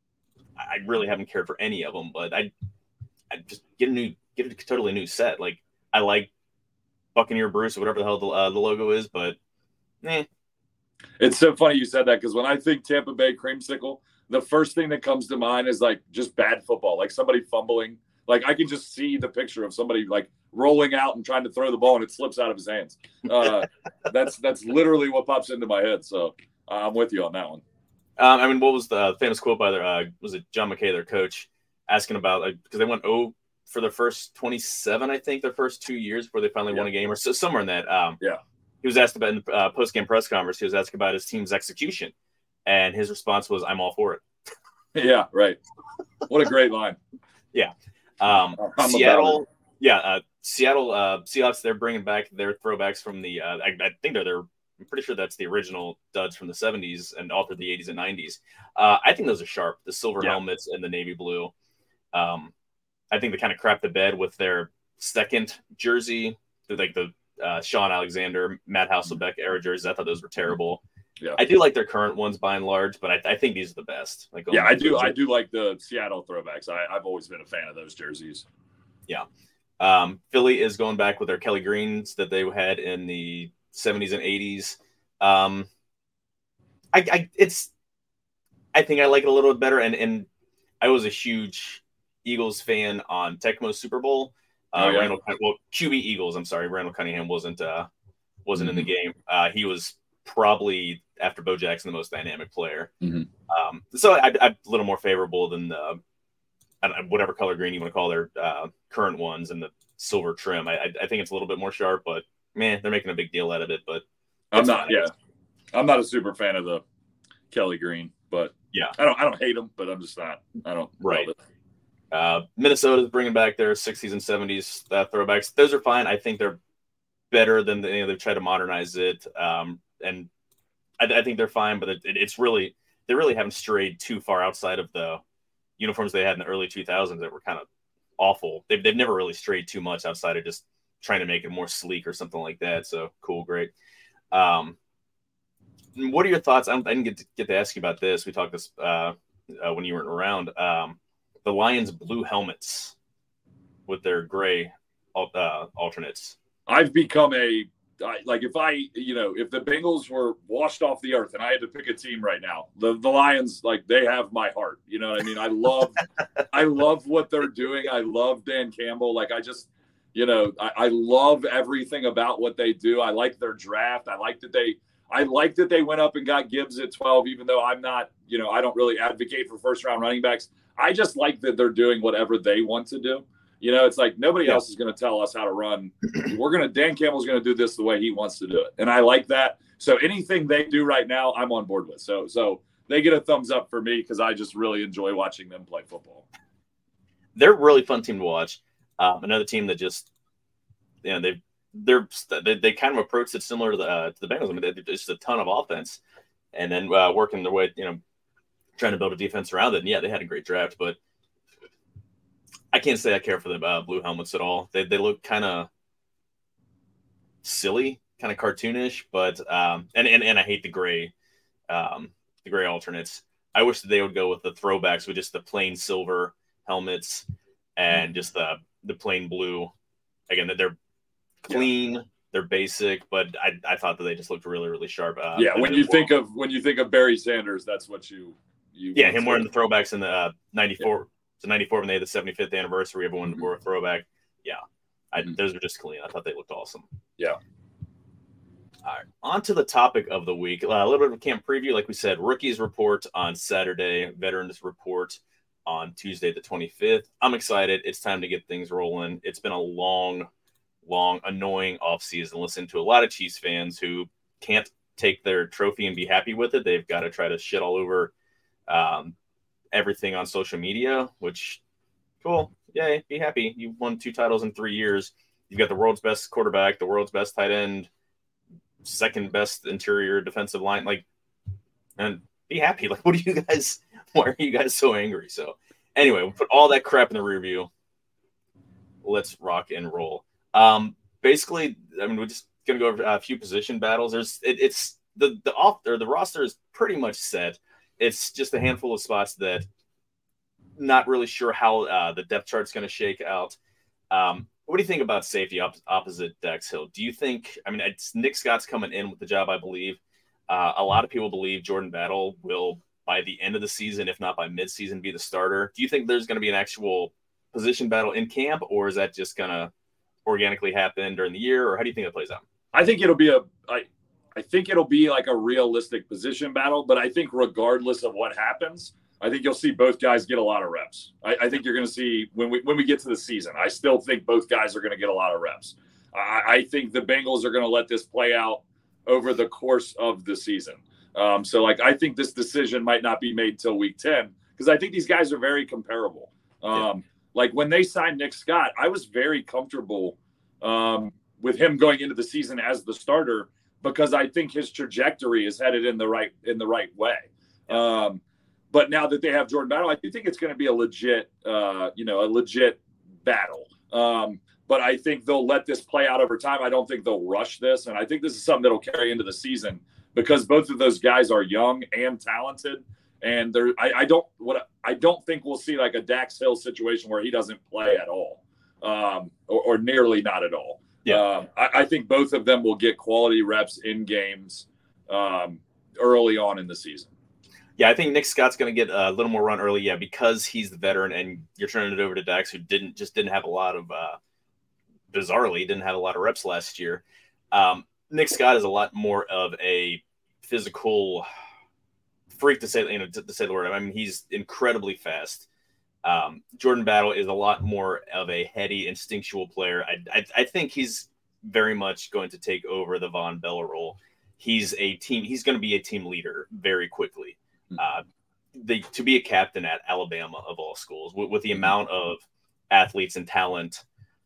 I really haven't cared for any of them, but I, I just get a new, get a totally new set. Like, I like Buccaneer Bruce or whatever the hell the, uh, the logo is, but eh. It's so funny you said that because when I think Tampa Bay creamsicle, the first thing that comes to mind is like just bad football, like somebody fumbling. Like, I can just see the picture of somebody like rolling out and trying to throw the ball and it slips out of his hands. Uh, that's that's literally what pops into my head. So uh, I'm with you on that one. Um, I mean, what was the famous quote by their, uh, was it John McKay, their coach, asking about, like, because they went oh for their first twenty-seven, I think, their first two years before they finally yeah. won a game or so, somewhere in that. Um, yeah. He was asked about in the uh, post-game press conference, he was asked about his team's execution. And his response was, I'm all for it. Yeah, right. What a great line. Yeah. Um, I'm Seattle, yeah, uh, Seattle uh, Seahawks, they're bringing back their throwbacks from the, uh, I, I think they're, they're, I'm pretty sure that's the original duds from the seventies and all through the eighties and nineties. Uh, I think those are sharp, the silver yeah. helmets and the navy blue. Um, I think they kind of crapped the bed with their second jersey, like the uh, Sean Alexander, Matt Hasselbeck era jerseys. I thought those were terrible. Yeah. I do like their current ones by and large, but I, I think these are the best. Like, yeah, I do. I do like the Seattle throwbacks. I, I've always been a fan of those jerseys. Yeah. Um, Philly is going back with their Kelly Greens that they had in the seventies and eighties. Um, I, I, it's, I think I like it a little bit better. And, and I was a huge Eagles fan on Tecmo Super Bowl. Uh, oh, yeah. Randall, well, Q B Eagles. I'm sorry. Randall Cunningham wasn't, uh, wasn't mm-hmm. in the game. Uh, he was probably, after Bo Jackson, the most dynamic player. Mm-hmm. Um, so I, I'm a little more favorable than the, I don't know, whatever color green you want to call their uh, current ones and the silver trim. I, I think it's a little bit more sharp, but man, they're making a big deal out of it. But I'm not, fine. yeah, I'm not a super fan of the Kelly Green, but yeah, I don't, I don't hate them, but I'm just not, I don't right. love it. Uh, Minnesota's bringing back their sixties and seventies uh, throwbacks. Those are fine. I think they're better than the, you know, they've tried to modernize it. Um, and I, I think they're fine, but it, it, it's really, they really haven't strayed too far outside of the uniforms they had in the early two thousands that were kind of awful. They've, they've never really strayed too much outside of just trying to make it more sleek or something like that. So cool. Great. Um, what are your thoughts? I, I didn't get to, get to ask you about this. We talked this uh, uh, when you weren't around. Um, the Lions blue helmets with their gray uh, alternates. I've become a, I, like if I, you know, if the Bengals were washed off the earth and I had to pick a team right now, the, the Lions, like they have my heart, you know what I mean? I love, I love what they're doing. I love Dan Campbell. Like I just, you know, I, I love everything about what they do. I like their draft. I like that they, I like that they went up and got Gibbs at twelve, even though I'm not, you know, I don't really advocate for first round running backs. I just like that they're doing whatever they want to do. You know, it's like nobody yeah. else is going to tell us how to run. We're going to, Dan Campbell's going to do this the way he wants to do it. And I like that. So anything they do right now, I'm on board with. So, so they get a thumbs up for me because I just really enjoy watching them play football. They're a really fun team to watch. Um, another team that just, you know, they've, they're, they, they kind of approached it similar to the, uh, to the Bengals. I mean, they're just a ton of offense and then uh, working their way, you know, trying to build a defense around it. And yeah, they had a great draft, but I can't say I care for the uh, blue helmets at all. They they look kind of silly, kind of cartoonish, but um, and, and and I hate the gray, um, the gray alternates. I wish that they would go with the throwbacks with just the plain silver helmets and just the the plain blue. Again, that they're clean, yeah. they're basic, but I I thought that they just looked really really sharp. Uh, yeah, when you think of when you think of Barry Sanders, that's what you you yeah him wearing the throwbacks in the uh, ninety-four. Yeah. So ninety-four when they had the seventy-fifth anniversary, everyone mm-hmm. wore a throwback. Yeah, I, mm-hmm. those are just clean. I thought they looked awesome. Yeah. All right, on to the topic of the week. Uh, a little bit of a camp preview. Like we said, rookies report on Saturday, veterans report on Tuesday the twenty-fifth. I'm excited. It's time to get things rolling. It's been a long, long, annoying offseason. Listen to a lot of Chiefs fans who can't take their trophy and be happy with it. They've got to try to shit all over um, everything on social media, which cool. Yay, be happy. You've won two titles in three years. You've got the world's best quarterback, the world's best tight end, second best interior defensive line. Like, and be happy. Like, what are you guys, why are you guys so angry? So anyway, we'll put all that crap in the rear view. Let's rock and roll. Um, basically, I mean, we're just going to go over a few position battles. There's it, it's the, the off or the roster is pretty much set. It's just a handful of spots that not really sure how uh, the depth chart's going to shake out. Um, what do you think about safety op- opposite Dax Hill? Do you think, I mean, it's Nick Scott's coming in with the job, I believe. Uh, a lot of people believe Jordan Battle will, by the end of the season, if not by midseason, be the starter. Do you think there's going to be an actual position battle in camp, or is that just going to organically happen during the year, or how do you think that plays out? I think it'll be a, I, I think it'll be like a realistic position battle, but I think regardless of what happens, I think you'll see both guys get a lot of reps. I, I think you're going to see when we when we get to the season, I still think both guys are going to get a lot of reps. I, I think the Bengals are going to let this play out over the course of the season. Um, so, like, I think this decision might not be made till week ten because I think these guys are very comparable. Um, yeah. Like, when they signed Nick Scott, I was very comfortable um, with him going into the season as the starter because I think his trajectory is headed in the right in the right way. Yeah. Um, But now that they have Jordan Battle, I do think it's going to be a legit, uh, you know, a legit battle. Um, but I think they'll let this play out over time. I don't think they'll rush this. And I think this is something that'll carry into the season because both of those guys are young and talented. And they're, I, I don't, what I don't think we'll see like a Dax Hill situation where he doesn't play at all um, or, or nearly not at all. Yeah. Um, I, I think both of them will get quality reps in games um, early on in the season. Yeah, I think Nick Scott's going to get a little more run early, yeah, because he's the veteran, and you're turning it over to Dax, who didn't just didn't have a lot of, uh, bizarrely, didn't have a lot of reps last year. Um, Nick Scott is a lot more of a physical freak, to say, you know, to, to say the word. I mean, he's incredibly fast. Um, Jordan Battle is a lot more of a heady, instinctual player. I, I, I think he's very much going to take over the Von Bella role. He's a team. He's going to be a team leader very quickly. Uh, the, to be a captain at Alabama of all schools with, with the amount of athletes and talent,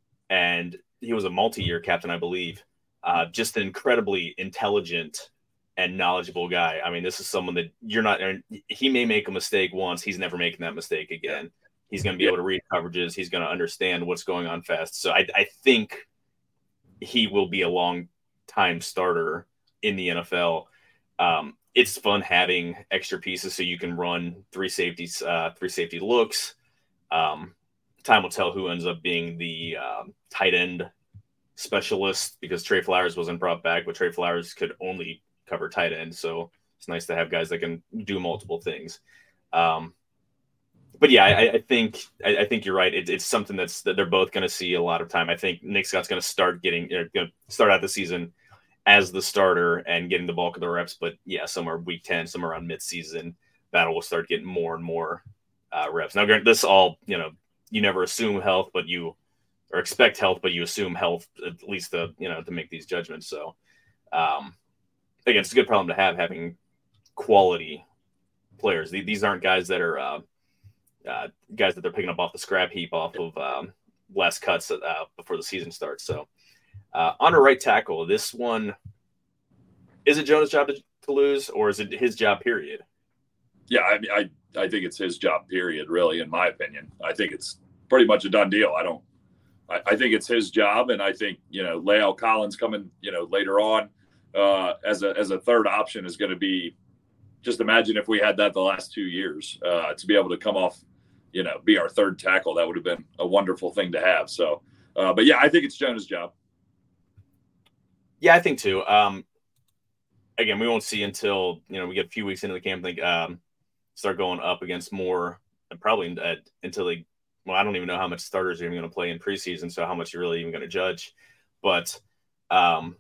and he was a multi-year captain, I believe, uh, just an incredibly intelligent and knowledgeable guy. I mean, this is someone that you're not, he may make a mistake once. He's never making that mistake again. He's going to be yeah. able to read coverages. He's going to understand what's going on fast. So I, I think he will be a long time starter in the N F L. Um, It's fun having extra pieces so you can run three safeties, uh, three safety looks. Um, time will tell who ends up being the uh, tight end specialist because Trey Flowers wasn't brought back, but Trey Flowers could only cover tight end. So it's nice to have guys that can do multiple things. Um, but yeah, I, I think I, I think you're right. It, it's something that's that they're both going to see a lot of time. I think Nick Scott's going to start getting, you know, going to start out the season as the starter and getting the bulk of the reps. But yeah, somewhere week ten, somewhere around midseason, Battle will start getting more and more uh, reps. Now, this all, you know, you never assume health, but you, or expect health, but you assume health at least to, you know, to make these judgments. So um, again, it's a good problem to have, having quality players. These aren't guys that are uh, uh, guys that they're picking up off the scrap heap off of um, last cuts uh, before the season starts. So, Uh, on a right tackle, this one, is it Jonah's job to, to lose, or is it his job, period? Yeah, I mean, I, I think it's his job, period, really, in my opinion. I think it's pretty much a done deal. I don't I, I think it's his job, and I think, you know, La'el Collins coming, you know, later on uh, as a as a third option is going to be, just imagine if we had that the last two years uh, to be able to come off, you know, be our third tackle. That would have been a wonderful thing to have. So, uh, but yeah, I think it's Jonah's job. Yeah, I think too. Um, again, we won't see until, you know, we get a few weeks into the camp, think, um, start going up against more, and probably uh, until they, well, I don't even know how much starters are even going to play in preseason, so how much you're really even going to judge. But um,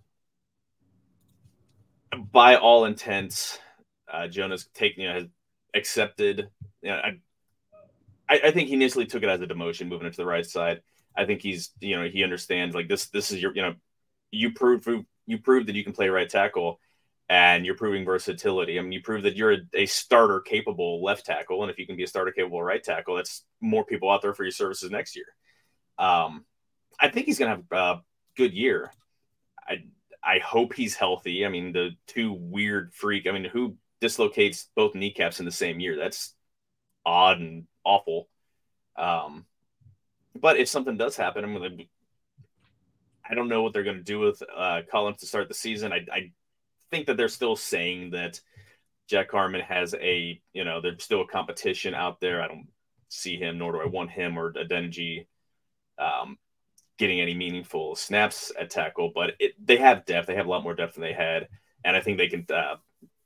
by all intents, uh, Jonah's taken, you know, has accepted. You know, I, I think he initially took it as a demotion, moving it to the right side. I think he's, you know, he understands like this. This is your, you know, you proved you proved that you can play right tackle. and you're proving versatility. I mean, you prove that you're a, a starter capable left tackle, and if you can be a starter capable right tackle, that's more people out there for your services next year. Um, I think he's going to have a good year. I I hope he's healthy. I mean, the two weird freak. I mean, who dislocates both kneecaps in the same year? That's odd and awful. Um, but if something does happen, I'm going to. I don't know what they're going to do with uh, Collins to start the season. I, I think that they're still saying that Jack Harmon has a, you know, there's still a competition out there. I don't see him, nor do I want him or Adeniji um, getting any meaningful snaps at tackle. But it, they have depth. They have a lot more depth than they had. And I think they can, uh,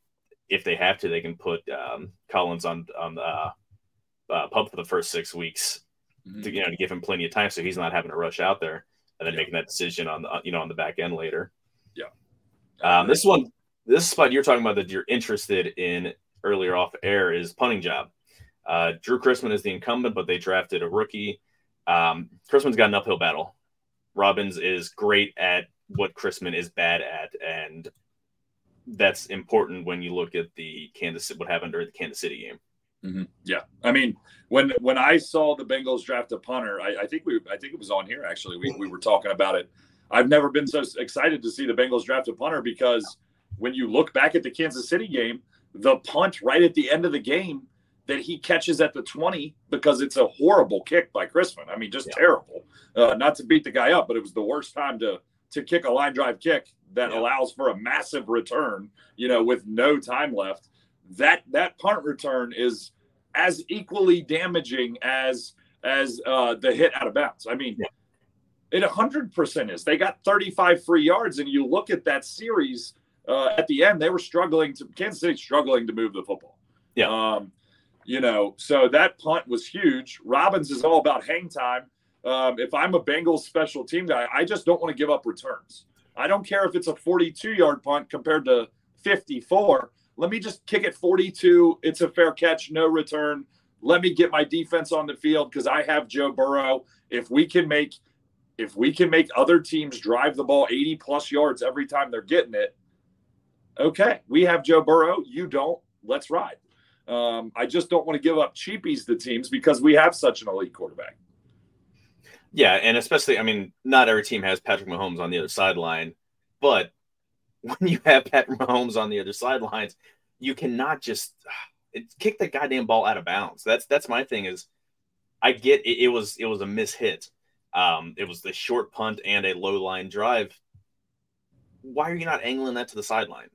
if they have to, they can put um, Collins on on the uh, uh, pup for the first six weeks mm-hmm. to, you know, to give him plenty of time so he's not having to rush out there. And then yeah. making that decision on the, you know, on the back end later. Yeah. Um, this one, this spot you're talking about that you're interested in earlier off air is punting job. Uh, Drew Chrisman is the incumbent, but they drafted a rookie. Um, Chrisman's got an uphill battle. Robbins is great at what Chrisman is bad at, and that's important when you look at the Kansas, what happened during the Kansas City game. Mm-hmm. Yeah, I mean, when when I saw the Bengals draft a punter, I, I think we, I think it was on here actually. We we were talking about it. I've never been so excited to see the Bengals draft a punter because when you look back at the Kansas City game, the punt right at the end of the game that he catches at the twenty because it's a horrible kick by Chrisman. I mean, just yeah. terrible. Uh, not to beat the guy up, but it was the worst time to to kick a line drive kick that yeah. allows for a massive return. You know, with no time left. That that punt return is as equally damaging as as uh, the hit out of bounds. I mean, yeah. it one hundred percent is. They got thirty-five free yards, and you look at that series uh, at the end, they were struggling to – Kansas City struggling to move the football. Yeah. Um, you know, so that punt was huge. Robbins is all about hang time. Um, if I'm a Bengals special team guy, I just don't want to give up returns. I don't care if it's a forty-two-yard punt compared to fifty-four. Let me just kick it forty-two. It's a fair catch, no return. Let me get my defense on the field because I have Joe Burrow. If we can make, if we can make other teams drive the ball eighty plus yards every time they're getting it, okay, we have Joe Burrow. You don't. Let's ride. Um, I just don't want to give up cheapies to teams because we have such an elite quarterback. Yeah, and especially, I mean, not every team has Patrick Mahomes on the other sideline, but when you have Patrick Mahomes on the other sidelines, you cannot just it, kick that goddamn ball out of bounds. That's that's my thing. Is I get it, it was it was a mishit. Um, it was the short punt and a low line drive. Why are you not angling that to the sideline?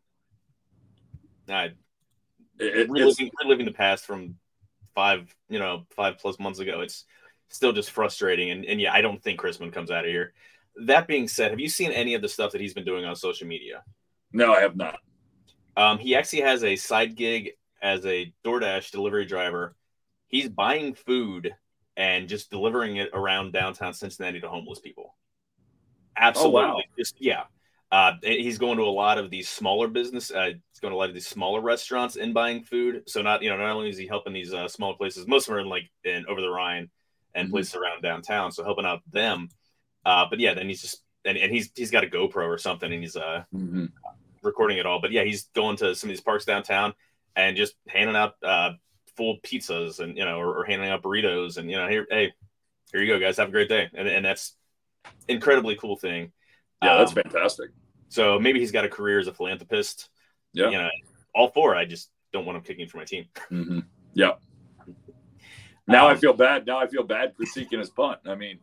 I it, reliving, reliving the past from five you know five plus months ago. It's still just frustrating. And and yeah, I don't think Chrisman comes out of here. That being said, have you seen any of the stuff that he's been doing on social media? No, I have not. Um, he actually has a side gig as a DoorDash delivery driver. He's buying food and just delivering it around downtown Cincinnati to homeless people. Absolutely. Oh, wow. Just, yeah. Uh, he's going to a lot of these smaller business. Uh, he's going to a lot of these smaller restaurants and buying food. So not, you know, not only is he helping these uh, smaller places, most of them are in like in over the Rhine and mm-hmm. places around downtown. So helping out them. Uh, but yeah, then he's just and, and he's he's got a GoPro or something, and he's uh mm-hmm. recording it all. But yeah, he's going to some of these parks downtown and just handing out uh, full pizzas and you know, or, or handing out burritos and you know, here, hey, here you go, guys, have a great day. And and that's incredibly cool thing. Yeah, that's um, fantastic. So maybe he's got a career as a philanthropist. Yeah, you know, all four. I just don't want him kicking for my team. Mm-hmm. Yeah. Now um, Um, I feel bad. Now I feel bad critiquing his punt. I mean,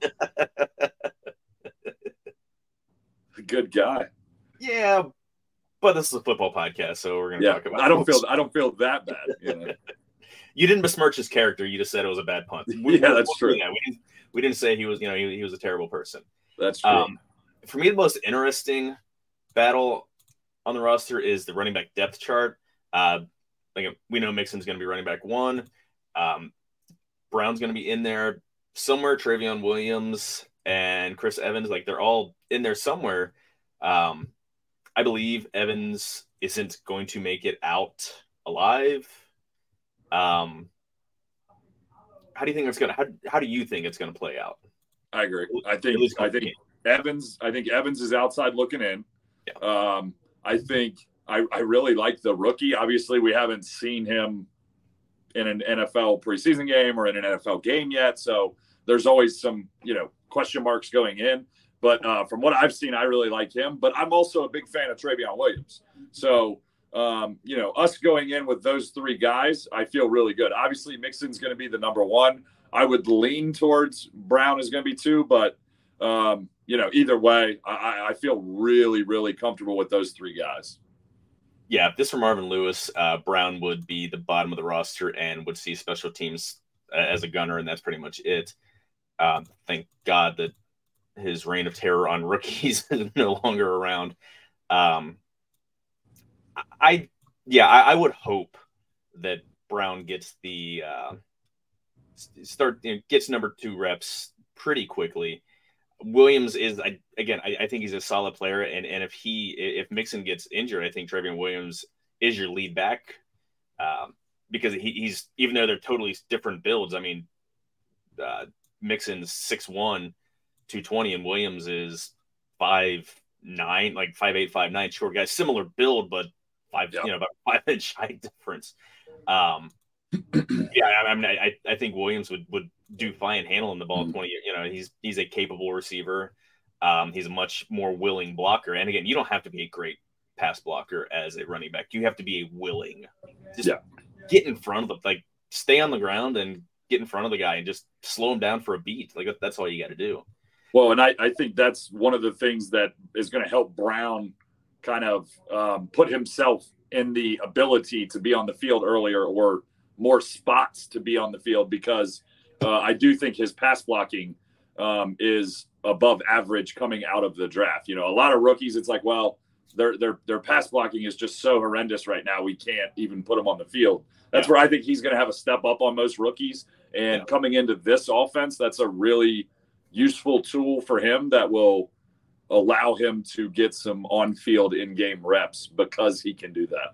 good guy. Yeah, but this is a football podcast, so we're going to Yeah, talk about. I don't feel. I don't feel that bad. You know? You didn't besmirch his character. You just said it was a bad punt. We, Yeah, we- that's we- true. yeah, we didn't. We didn't say he was. You know, he, he was a terrible person. That's true. Um, for me, the most interesting battle on the roster is the running back depth chart. Uh, like we know Mixon's going to be running back one. Um, Brown's going to be in there somewhere. Travion Williams and Chris Evans, like they're all in there somewhere. Um, I believe Evans isn't going to make it out alive. Um, how do you think it's going to? How how do you think it's going to play out? I agree. I At think. least I one think game. Evans. I think Evans is outside looking in. Yeah. Um, I think I, I really like the rookie. Obviously, we haven't seen him in an N F L preseason game or in an N F L game yet. So there's always some, you know, question marks going in. But uh, from what I've seen, I really like him. But I'm also a big fan of Travion Williams. So, um, you know, us going in with those three guys, I feel really good. Obviously, Mixon's going to be the number one. I would lean towards Brown is going to be two. But, um, you know, either way, I, I feel really, really comfortable with those three guys. Yeah, if this were Marvin Lewis, uh, Brown would be the bottom of the roster and would see special teams as a gunner, and that's pretty much it. Um, thank God that his reign of terror on rookies is no longer around. Um, I, yeah, I, I would hope that Brown gets the uh, start you know, gets number two reps pretty quickly. Williams is, I, again, I, I think he's a solid player, and, and if he if Mixon gets injured, I think Travion Williams is your lead back um, because he, he's even though they're totally different builds. I mean, uh, Mixon's six one, two twenty, and Williams is five nine, like five eight, five nine, short guy, similar build, but five, yeah. you know, about five inch height difference. Um, yeah, I, I mean, I, I think Williams would would. do fine handling the ball. twenty, you know, he's he's a capable receiver. Um, he's a much more willing blocker. And again, you don't have to be a great pass blocker as a running back. You have to be a willing. Just yeah. get in front of the like stay on the ground and get in front of the guy and just slow him down for a beat. Like that's all you got to do. Well, and I, I think that's one of the things that is going to help Brown kind of um, put himself in the ability to be on the field earlier or more spots to be on the field because Uh, I do think his pass blocking um, is above average coming out of the draft. You know, a lot of rookies, it's like, well, their their their pass blocking is just so horrendous right now. We can't even put them on the field. That's yeah. where I think he's going to have a step up on most rookies. And yeah. coming into this offense, that's a really useful tool for him that will allow him to get some on-field in-game reps because he can do that.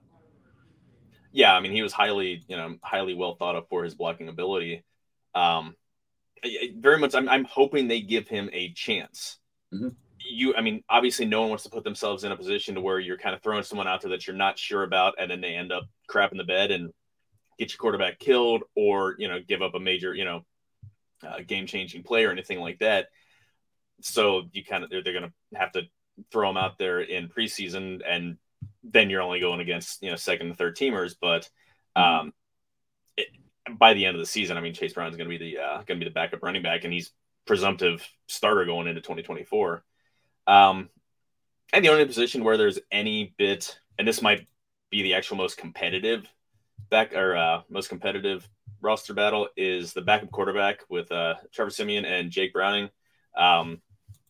Yeah, I mean, he was highly, you know, highly well thought of for his blocking ability. Um, very much. I'm, I'm hoping they give him a chance. Mm-hmm. You, I mean, obviously, no one wants to put themselves in a position to where you're kind of throwing someone out there that you're not sure about, and then they end up crapping the bed and get your quarterback killed, or you know, give up a major, you know, uh, game-changing play or anything like that. So you kind of they're, they're going to have to throw them out there in preseason, and then you're only going against you know second and third teamers, but. Um, it, By the end of the season, I mean, Chase Brown is going to be the uh, going to be the backup running back, and he's presumptive starter going into twenty twenty-four. Um, and the only position where there's any bit, and this might be the actual most competitive back or uh, most competitive roster battle, is the backup quarterback with uh, Trevor Siemian and Jake Browning. Um,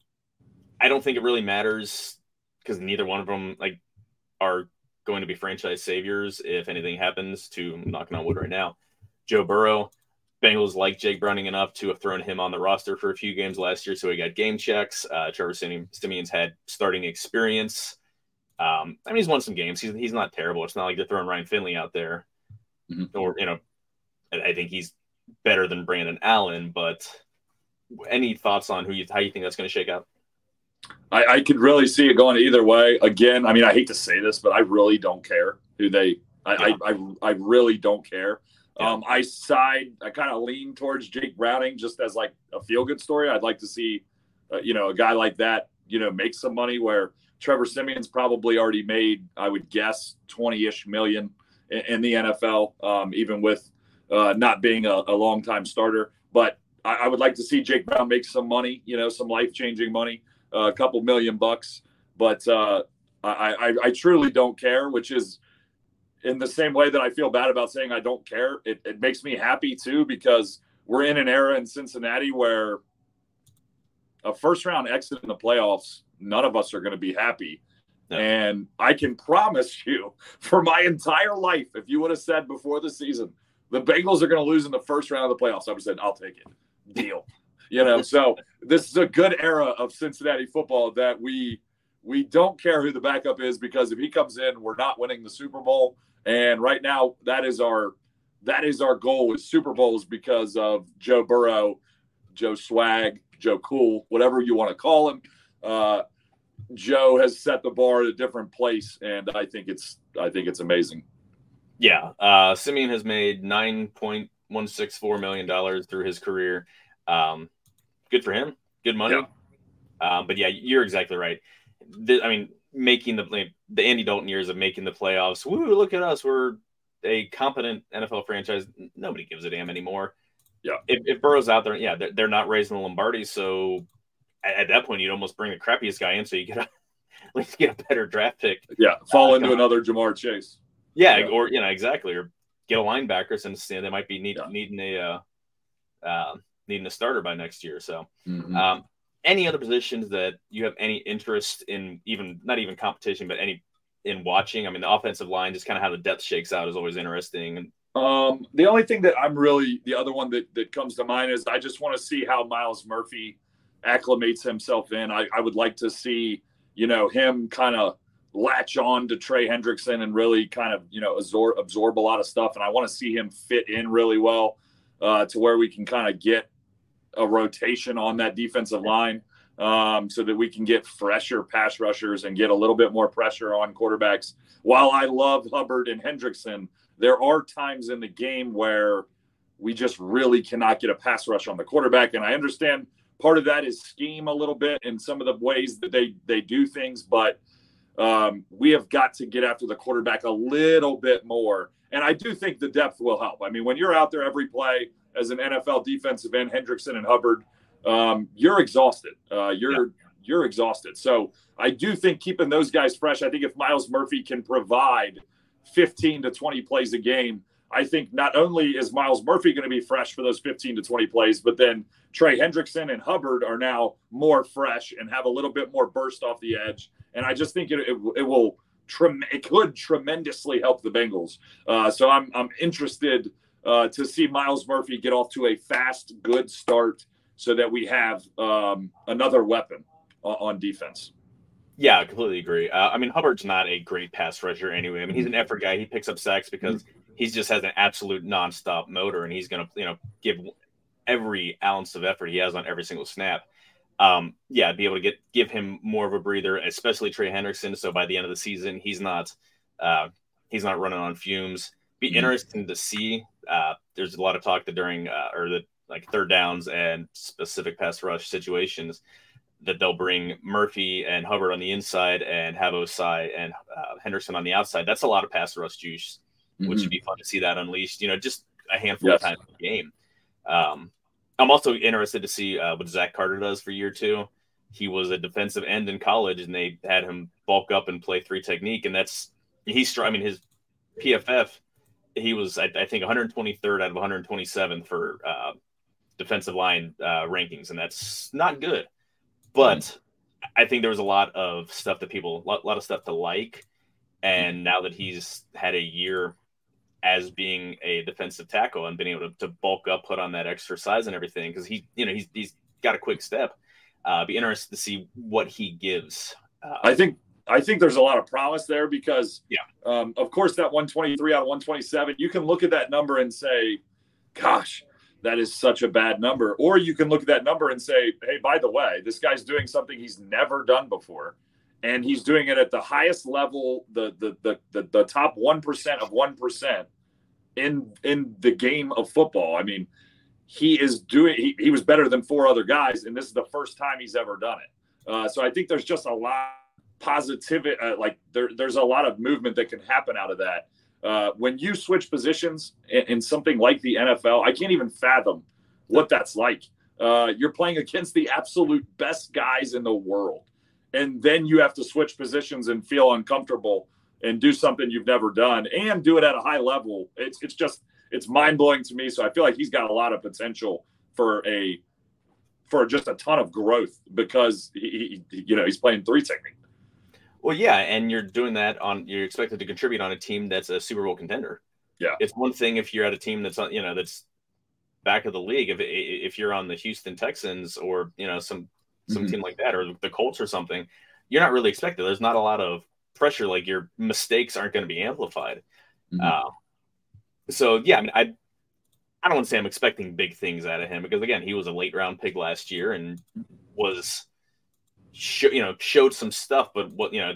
I don't think it really matters because neither one of them like are going to be franchise saviors if anything happens to I'm knocking on wood right now. Joe Burrow, Bengals like Jake Browning enough to have thrown him on the roster for a few games last year, so he got game checks. Uh, Trevor Siemian's had starting experience. Um, I mean, he's won some games. He's he's not terrible. It's not like they're throwing Ryan Finley out there, mm-hmm. or you know, I think he's better than Brandon Allen. But any thoughts on who you how you think that's going to shake out? I, I could really see it going either way. Again, I mean, I hate to say this, but I really don't care who they. I yeah. I, I I really don't care. Yeah. Um, I side, I kind of lean towards Jake Browning just as like a feel-good story. I'd like to see, uh, you know, a guy like that, you know, make some money where Trevor Siemian's probably already made, I would guess, twenty-ish million in, in the N F L, um, even with uh, not being a, a long-time starter. But I, I would like to see Jake Brown make some money, you know, some life-changing money, uh, a couple million bucks. But uh, I, I, I truly don't care, which is, in the same way that I feel bad about saying I don't care, it, it makes me happy too, because we're in an era in Cincinnati where a first round exit in the playoffs, none of us are going to be happy. No. And I can promise you for my entire life, if you would have said before the season, the Bengals are going to lose in the first round of the playoffs, I would have said, I'll take it. Deal. You know, so this is a good era of Cincinnati football that we, we don't care who the backup is, because if he comes in, we're not winning the Super Bowl. And right now, that is our that is our goal with Super Bowls, because of Joe Burrow, Joe Swag, Joe Cool, whatever you want to call him. Uh, Joe has set the bar at a different place, and I think it's I think it's amazing. Yeah, uh, Simeon has made nine point one six four million dollars through his career. Um, good for him. Good money. Yeah. Um, but yeah, you're exactly right. The, I mean, making the like, the Andy Dalton years of making the playoffs. Woo! Look at us. We're a competent N F L franchise. Nobody gives a damn anymore. Yeah. If, if Burrow's out there, yeah, they're, they're not raising the Lombardi. So at, at that point, you'd almost bring the crappiest guy in so you get a, at least get a better draft pick. Yeah, fall uh, into another Jamar Chase. Yeah, yeah, or you know exactly, or get a linebacker since you know, they might be need, yeah. needing a uh, uh, needing a starter by next year. So, mm-hmm. um, any other positions that you have any interest in, even not even competition, but any in watching? I mean, the offensive line, just kind of how the depth shakes out, is always interesting. And um, the only thing that I'm really the other one that that comes to mind is I just want to see how Myles Murphy acclimates himself in. I, I would like to see you know him kind of latch on to Trey Hendrickson and really kind of, you know, absorb, absorb a lot of stuff. And I want to see him fit in really well uh, to where we can kind of get a rotation on that defensive line um, so that we can get fresher pass rushers and get a little bit more pressure on quarterbacks. While I love Hubbard and Hendrickson, there are times in the game where we just really cannot get a pass rush on the quarterback. And I understand part of that is scheme a little bit in some of the ways that they, they do things, but Um, we have got to get after the quarterback a little bit more. And I do think the depth will help. I mean, when you're out there every play as an N F L defensive end, Hendrickson and Hubbard, um, you're exhausted. Uh, you're yeah. you're exhausted. So I do think keeping those guys fresh, I think if Myles Murphy can provide fifteen to twenty plays a game, I think not only is Myles Murphy going to be fresh for those fifteen to twenty plays, but then Trey Hendrickson and Hubbard are now more fresh and have a little bit more burst off the edge. And I just think it it, it will trem- it could tremendously help the Bengals. Uh, so I'm I'm interested uh, to see Myles Murphy get off to a fast, good start so that we have um, another weapon on, on defense. Yeah, I completely agree. Uh, I mean, Hubbard's not a great pass rusher anyway. I mean, he's an effort guy. He picks up sacks because he just has an absolute nonstop motor, and he's going to, you know, give every ounce of effort he has on every single snap. Um, yeah, be able to get give him more of a breather, especially Trey Hendrickson. So by the end of the season, he's not uh, he's not running on fumes. Be mm-hmm. interesting to see. Uh, there's a lot of talk that during uh, or the like third downs and specific pass rush situations that they'll bring Murphy and Hubbard on the inside and have Osai and uh, Henderson on the outside. That's a lot of pass rush juice, mm-hmm. which would be fun to see that unleashed. You know, just a handful yes. of times in the game. Um, I'm also interested to see uh, what Zach Carter does for year two. He was a defensive end in college, and they had him bulk up and play three technique, and that's he's. I mean, his P F F, he was I, I think one hundred twenty-third out of one hundred twenty-seven for uh, defensive line uh, rankings, and that's not good. But mm-hmm. I think there was a lot of stuff that people, a lot, lot of stuff to like, and now that he's had a year as being a defensive tackle and being able to, to bulk up, put on that extra size and everything, because he, you know, he's he's got a quick step. Uh, be interested to see what he gives. Uh, I think I think there's a lot of promise there because, yeah, um, of course, that one twenty-three out of one twenty-seven, you can look at that number and say, "Gosh, that is such a bad number," or you can look at that number and say, "Hey, by the way, this guy's doing something he's never done before." And he's doing it at the highest level, the the the the, the top one percent of one percent in in the game of football. I mean, he is doing. He, he was better than four other guys, and this is the first time he's ever done it. Uh, so I think there's just a lot of positivity. Uh, like there, there's a lot of movement that can happen out of that. Uh, when you switch positions in, in something like the N F L, I can't even fathom what that's like. Uh, you're playing against the absolute best guys in the world. And then you have to switch positions and feel uncomfortable and do something you've never done and do it at a high level. It's it's just it's mind blowing to me. So I feel like he's got a lot of potential for a for just a ton of growth because he, he you know he's playing three technique. Well, yeah, and you're doing that on you're expected to contribute on a team that's a Super Bowl contender. Yeah, it's one thing if you're at a team that's on you know that's back of the league. If if you're on the Houston Texans or you know some. some mm-hmm. team like that, or the Colts or something, you're not really expected. There's not a lot of pressure. Like your mistakes aren't going to be amplified. Mm-hmm. Uh, so yeah, I mean, I, I don't want to say I'm expecting big things out of him because again, he was a late round pick last year and was sh- you know, showed some stuff, but what you know,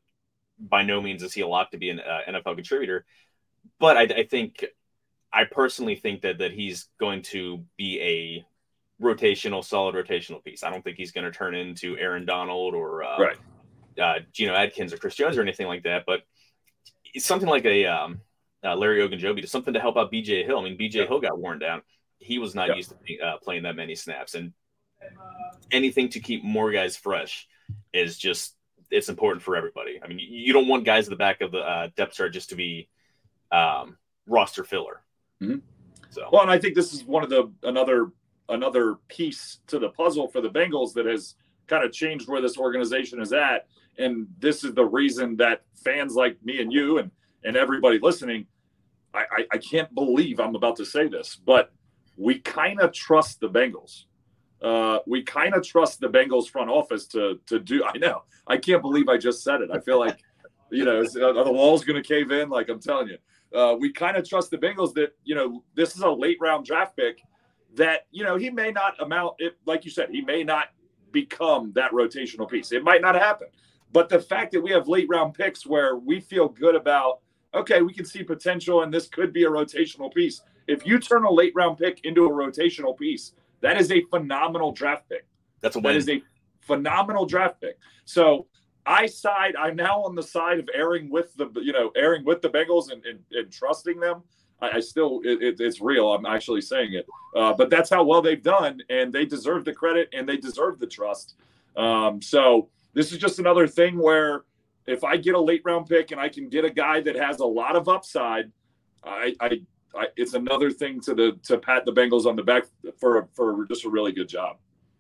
by no means is he a lock to be an uh, N F L contributor. But I, I think, I personally think that that he's going to be a rotational, solid rotational piece. I don't think he's going to turn into Aaron Donald or uh, right. uh, Geno Atkins or Chris Jones or anything like that. But it's something like a um, uh, Larry Ogunjobi, to something to help out B J Hill. I mean, B J yeah. Hill got worn down. He was not yeah. used to be, uh, playing that many snaps, and anything to keep more guys fresh is just, it's important for everybody. I mean, you, you don't want guys at the back of the uh, depth chart just to be um, roster filler. Mm-hmm. So, well, and I think this is one of the another another piece to the puzzle for the Bengals that has kind of changed where this organization is at. And this is the reason that fans like me and you and, and everybody listening, I, I, I can't believe I'm about to say this, but we kind of trust the Bengals. Uh, we kind of trust the Bengals front office to to do. I know. I can't believe I just said it. I feel like, you know, is, are the walls going to cave in? Like I'm telling you. Uh, we kind of trust the Bengals that, you know, this is a late round draft pick that, you know, he may not amount it. Like you said, he may not become that rotational piece. It might not happen. But the fact that we have late round picks where we feel good about, okay, we can see potential and this could be a rotational piece. If you turn a late round pick into a rotational piece, that is a phenomenal draft pick. That's a win. That is a phenomenal draft pick. So I side, I'm now on the side of erring with the, you know, erring with the Bengals and, and, and trusting them. I, I still, it, it, it's real. I'm actually saying it. Uh, but that's how well they've done, and they deserve the credit and they deserve the trust. Um, so this is just another thing where if I get a late round pick and I can get a guy that has a lot of upside, I, I, I it's another thing to the, to pat the Bengals on the back for, for just a really good job.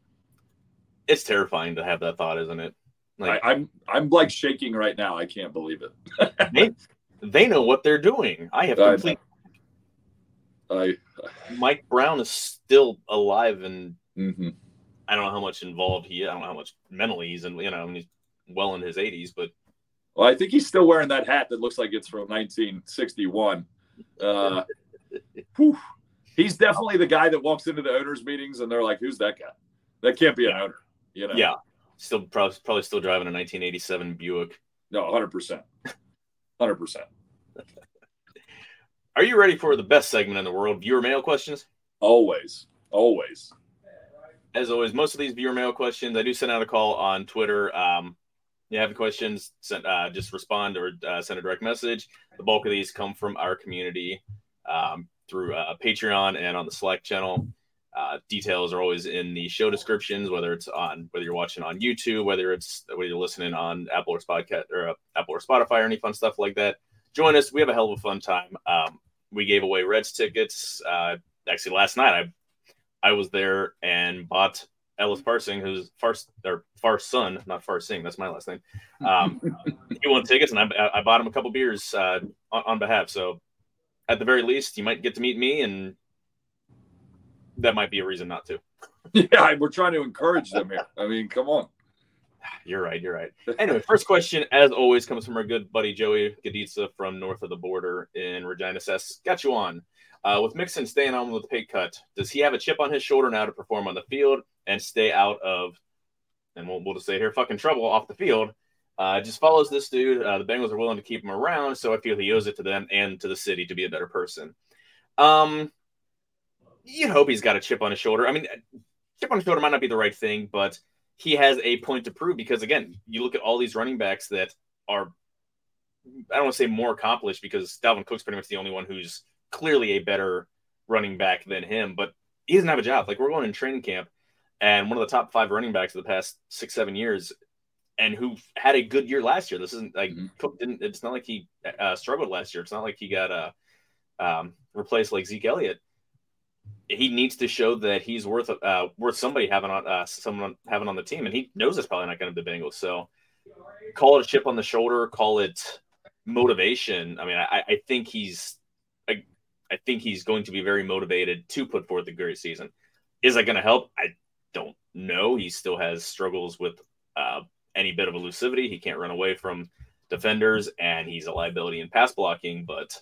It's terrifying to have that thought, isn't it? Like, I, I'm I'm like shaking right now. I can't believe it. they, they know what they're doing. I have complete. I, Mike Brown is still alive, and mm-hmm. I don't know how much involved he is. I don't know how much mentally he's in. You know, I mean, he's well in his eighties, but well, I think he's still wearing that hat that looks like it's from nineteen sixty-one. Uh, whew. He's definitely the guy that walks into the owners' meetings, and they're like, "Who's that guy? That can't be yeah. an owner." You know? Yeah. Still probably, probably still driving a nineteen eighty-seven Buick. No, one hundred percent. one hundred percent. Are you ready for the best segment in the world, viewer mail questions? Always. Always. As always, most of these viewer mail questions, I do send out a call on Twitter. Um, you have questions, send, uh, just respond or uh, send a direct message. The bulk of these come from our community um, through uh, Patreon and on the Slack channel. Uh, details are always in the show descriptions, whether it's on, whether you're watching on YouTube, whether it's, whether you're listening on Apple or Spotify or uh, Apple or Spotify or any fun stuff like that. Join us. We have a hell of a fun time. Um, we gave away Reds tickets. Uh, actually last night I, I was there and bought Ellis Farsing, who's Fars or Farson, not Farsing. That's my last name. Um, he won tickets and I, I bought him a couple beers uh, on, on behalf. So at the very least, you might get to meet me, and that might be a reason not to. Yeah, we're trying to encourage them here. I mean, come on. You're right. You're right. Anyway, first question, as always, comes from our good buddy Joey Gaditza from north of the border in Regina. Says, got you on. Uh, with Mixon staying on with the pay cut, does he have a chip on his shoulder now to perform on the field and stay out of, and we'll, we'll just say here, fucking trouble off the field? Uh, just follows this dude. Uh, the Bengals are willing to keep him around, so I feel he owes it to them and to the city to be a better person. Um. You hope he's got a chip on his shoulder. I mean, chip on his shoulder might not be the right thing, but he has a point to prove because, again, you look at all these running backs that are, I don't want to say more accomplished because Dalvin Cook's pretty much the only one who's clearly a better running back than him, but he doesn't have a job. Like, we're going in training camp, and one of the top five running backs of the past six, seven years, and who had a good year last year. This isn't like mm-hmm. Cook didn't, it's not like he uh, struggled last year. It's not like he got uh, um, replaced like Zeke Elliott. He needs to show that he's worth uh, worth somebody having on uh, someone having on the team, and he knows it's probably not going to be the Bengals. So, call it a chip on the shoulder, call it motivation. I mean, I, I think he's, I, I think he's going to be very motivated to put forth a great season. Is that going to help? I don't know. He still has struggles with uh, any bit of elusivity. He can't run away from defenders, and he's a liability in pass blocking. But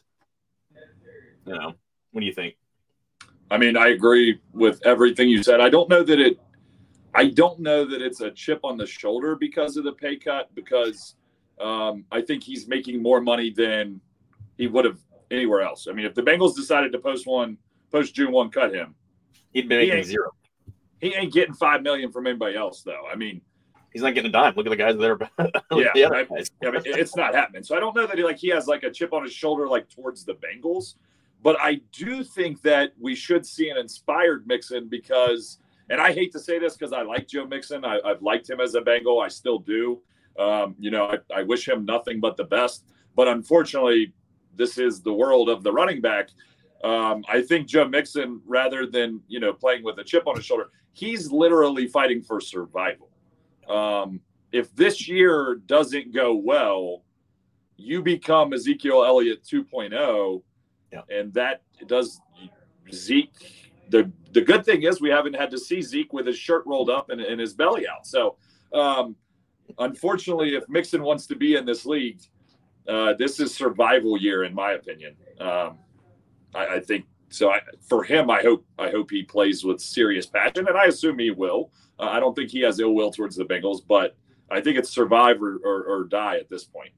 you know, what do you think? I mean, I agree with everything you said. I don't know that it I don't know that it's a chip on the shoulder because of the pay cut, because um, I think he's making more money than he would have anywhere else. I mean, if the Bengals decided to post one, post June first cut him, he'd be making he zero. He ain't getting five million dollars from anybody else, though. I mean, he's not getting a dime. Look at the guys that are. yeah, the other I, guys. I mean, it's not happening. So I don't know that he like he has like a chip on his shoulder like towards the Bengals, but I do think that we should see an inspired Mixon because, and I hate to say this because I like Joe Mixon. I, I've liked him as a Bengal. I still do. Um, you know, I, I wish him nothing but the best. But unfortunately, this is the world of the running back. Um, I think Joe Mixon, rather than, you know, playing with a chip on his shoulder, he's literally fighting for survival. Um, if this year doesn't go well, you become Ezekiel Elliott two point oh, yeah. And that does Zeke. The the good thing is we haven't had to see Zeke with his shirt rolled up and, and his belly out. So, um, unfortunately, if Mixon wants to be in this league, uh, this is survival year, in my opinion. Um, I, I think so. I, for him, I hope I hope he plays with serious passion, and I assume he will. Uh, I don't think he has ill will towards the Bengals, but I think it's survive or, or, or die at this point.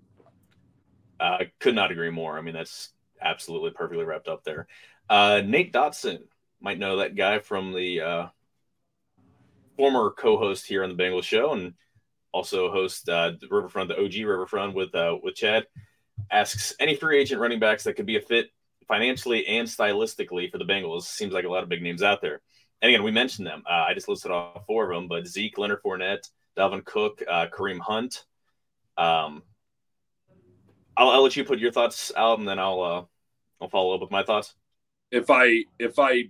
I uh, could not agree more. I mean, that's absolutely perfectly wrapped up there. Uh, Nate Dotson might know that guy from the uh, former co-host here on the Bengals show, and also host uh, the Riverfront, the O G Riverfront with uh, with Chad. Asks any free agent running backs that could be a fit financially and stylistically for the Bengals. Seems like a lot of big names out there. And again, we mentioned them. Uh, I just listed off four of them, but Zeke, Leonard Fournette, Dalvin Cook, uh, Kareem Hunt. Um, I'll, I'll let you put your thoughts out, and then I'll uh, I'll follow up with my thoughts. If I if I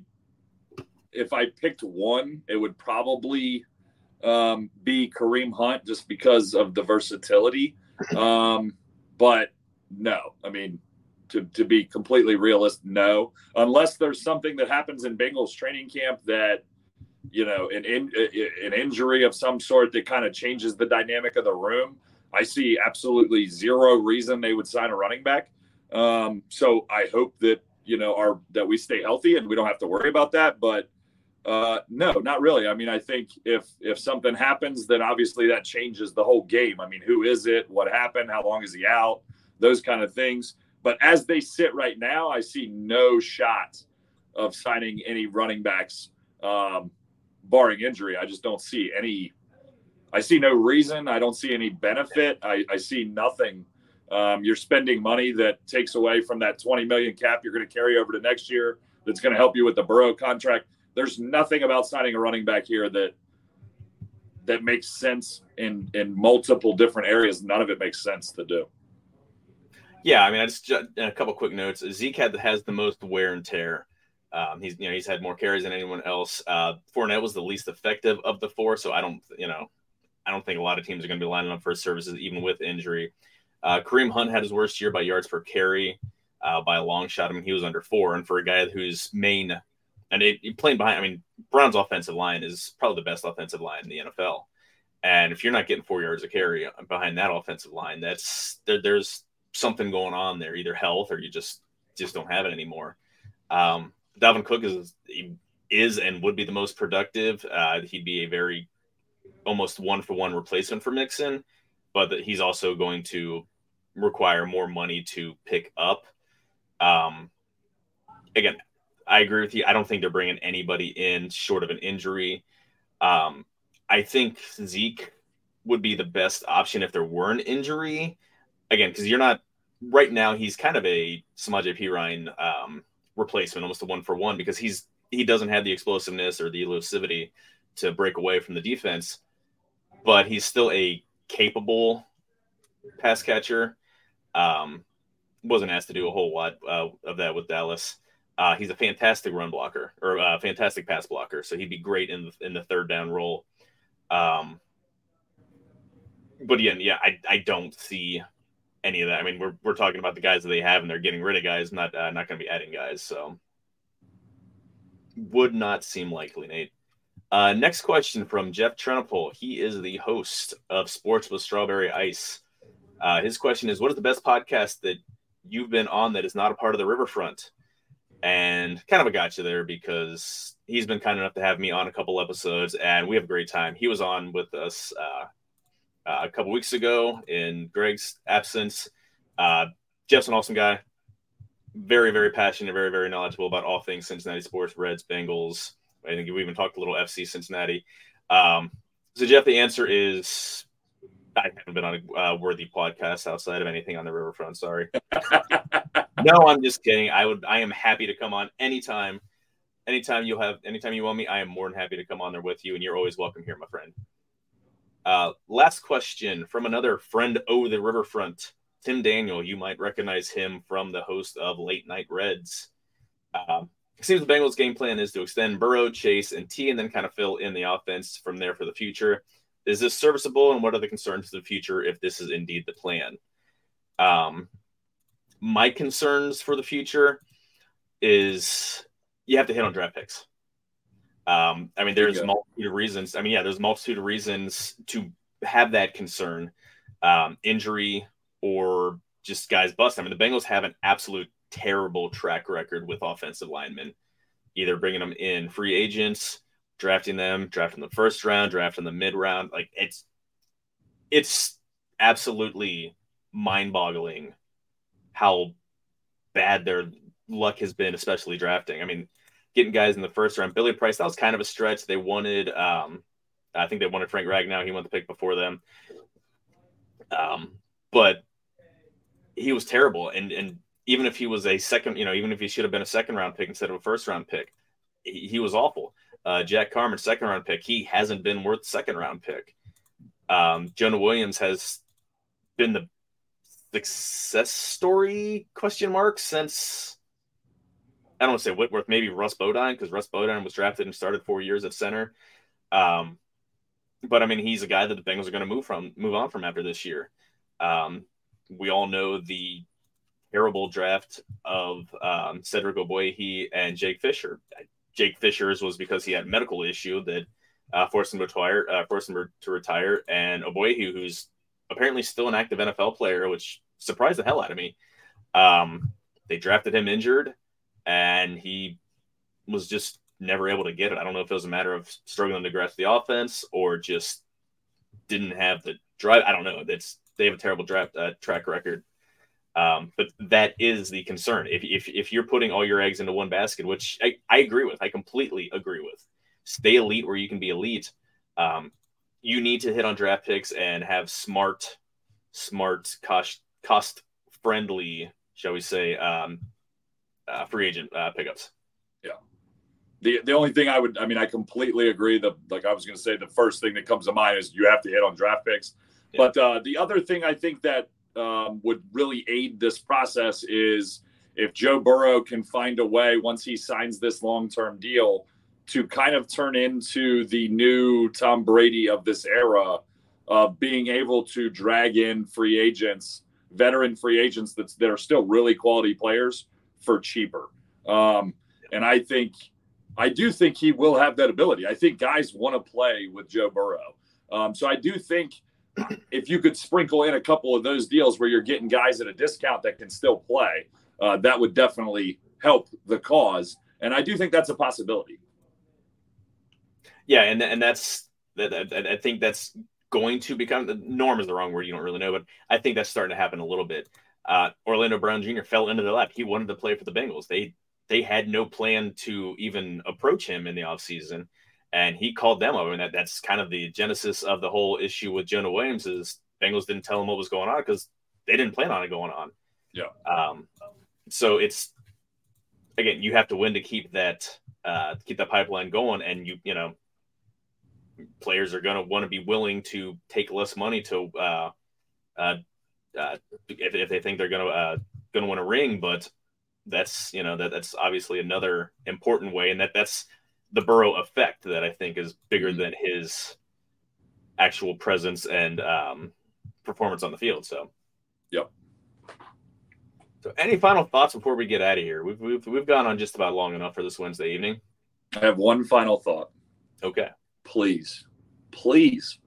if I picked one, it would probably um, be Kareem Hunt, just because of the versatility. Um, but no, I mean, to to be completely realistic, no, unless there's something that happens in Bengals training camp that, you know, an in, an injury of some sort that kind of changes the dynamic of the room. I see absolutely zero reason they would sign a running back. Um, so I hope that, you know, our, that we stay healthy and we don't have to worry about that. But uh, no, not really. I mean, I think if, if something happens, then obviously that changes the whole game. I mean, who is it? What happened? How long is he out? Those kind of things. But as they sit right now, I see no shot of signing any running backs, um, barring injury. I just don't see any. I see no reason. I don't see any benefit. I, I see nothing. Um, you're spending money that takes away from that twenty million cap you're going to carry over to next year. That's going to help you with the Burrow contract. There's nothing about signing a running back here that that makes sense in in multiple different areas. None of it makes sense to do. Yeah, I mean, I just a couple quick notes. Zeke had, has the most wear and tear. Um, he's you know he's had more carries than anyone else. Uh, Fournette was the least effective of the four, so I don't you know I don't think a lot of teams are going to be lining up for his services even with injury. Uh, Kareem Hunt had his worst year by yards per carry uh, by a long shot. I mean, he was under four, and for a guy whose main and it, it playing behind, I mean, Brown's offensive line is probably the best offensive line in the N F L. And if you're not getting four yards of carry behind that offensive line, that's there, there's something going on there, either health or you just just don't have it anymore. Um, Dalvin Cook is is and would be the most productive. Uh, he'd be a very almost one for one replacement for Mixon, but that he's also going to require more money to pick up. Um, again, I agree with you. I don't think they're bringing anybody in short of an injury. Um, I think Zeke would be the best option if there were an injury. Again, because you're not right now. He's kind of a Samaje Perine um, replacement, almost a one for one, because he's he doesn't have the explosiveness or the elusivity to break away from the defense, but he's still a capable pass catcher. Um, wasn't asked to do a whole lot uh, of that with Dallas. Uh, he's a fantastic run blocker or a uh, fantastic pass blocker, so he'd be great in the, in the third down role. Um, but again, yeah, I I don't see any of that. I mean, we're we're talking about the guys that they have, and they're getting rid of guys, not uh, not going to be adding guys. So would not seem likely, Nate. Uh, next question from Jeff Trenopole. He is the host of Sports with Strawberry Ice. Uh, his question is, what is the best podcast that you've been on that is not a part of the Riverfront? and kind of a gotcha there because he's been kind enough to have me on a couple episodes, and we have a great time. He was on with us uh, uh, a couple weeks ago in Greg's absence. Uh, Jeff's an awesome guy. Very, very passionate, very, very knowledgeable about all things Cincinnati sports, Reds, Bengals. I think we even talked a little F C Cincinnati. Um, so, Jeff, the answer is I haven't been on a uh, worthy podcast outside of anything on the Riverfront. Sorry. No, I'm just kidding. I would. I am happy to come on anytime. Anytime you have, anytime you want me, I am more than happy to come on there with you, and you're always welcome here, my friend. Uh, last question from another friend over the Riverfront. Tim Daniel, you might recognize him from the host of Late Night Reds. Um, it seems the Bengals' game plan is to extend Burrow, Chase, and T, and then kind of fill in the offense from there for the future. Is this serviceable, and what are the concerns for the future if this is indeed the plan? Um, my concerns for the future is you have to hit on draft picks. Um, I mean, there's a multitude of reasons. I mean, yeah, there's a multitude of reasons to have that concern. Um, injury, or just guys bust. I mean, the Bengals have an absolute terrible track record with offensive linemen, either bringing them in free agents, drafting them, drafting the first round, drafting the mid round. Like it's, it's absolutely mind boggling how bad their luck has been, especially drafting. I mean, getting guys in the first round, Billy Price, that was kind of a stretch. They wanted, um, I think they wanted Frank Ragnow. He went the pick before them. Um, but he was terrible. And, and even if he was a second, you know, even if he should have been a second round pick instead of a first round pick, he, he was awful. Uh, Jack Carmen, second round pick. He hasn't been worth second round pick. Um, Jonah Williams has been the success story question mark since, I don't want to say Whitworth, maybe Russ Bodine, because Russ Bodine was drafted and started four years at center. Um, but I mean, he's a guy that the Bengals are going to move from, move on from after this year. Um, we all know the terrible draft of um, Cedric Ogbuehi and Jake Fisher. Jake Fisher's was because he had a medical issue that uh, forced him to retire, uh, forced him to retire. And Ogbuehi, who's apparently still an active N F L player, which surprised the hell out of me. Um, they drafted him injured, and he was just never able to get it. I don't know if it was a matter of struggling to grasp the offense or just didn't have the drive. I don't know. It's they have a terrible draft uh, track record. Um, but that is the concern. If, if if you're putting all your eggs into one basket, which I, I agree with, I completely agree with, stay elite where you can be elite. Um, you need to hit on draft picks and have smart, smart cost cost friendly, shall we say, um, uh, free agent uh, pickups. Yeah. The the only thing I would, I mean, I completely agree. The like I was going to say, the first thing that comes to mind is you have to hit on draft picks. Yeah. But uh, the other thing I think that um, would really aid this process is if Joe Burrow can find a way once he signs this long-term deal to kind of turn into the new Tom Brady of this era, of being able to drag in free agents, veteran free agents that's, that are still really quality players for cheaper. Um, and I think, I do think he will have that ability. I think guys want to play with Joe Burrow. Um, so I do think if you could sprinkle in a couple of those deals where you're getting guys at a discount that can still play, uh, that would definitely help the cause. And I do think that's a possibility. Yeah, and and that's that. I think that's going to become, the norm is the wrong word. You don't really know, but I think that's starting to happen a little bit. Uh, Orlando Brown Junior fell into the lap. He wanted to play for the Bengals. They they had no plan to even approach him in the offseason, and he called them over. And that, that's kind of the genesis of the whole issue with Jonah Williams is Bengals didn't tell him what was going on because they didn't plan on it going on. Yeah. Um. So it's, again, you have to win to keep that uh, keep that pipeline going, and you you know. Players are going to want to be willing to take less money to, uh, uh, uh, if, if they think they're going to uh, going to win a ring. But that's you know that that's obviously another important way, and that that's the Burrow effect that I think is bigger mm-hmm. than his actual presence and um, performance on the field. So, yep. So, any final thoughts before we get out of here? We've we've we've gone on just about long enough for this Wednesday evening. I have one final thought. Okay. Please, please,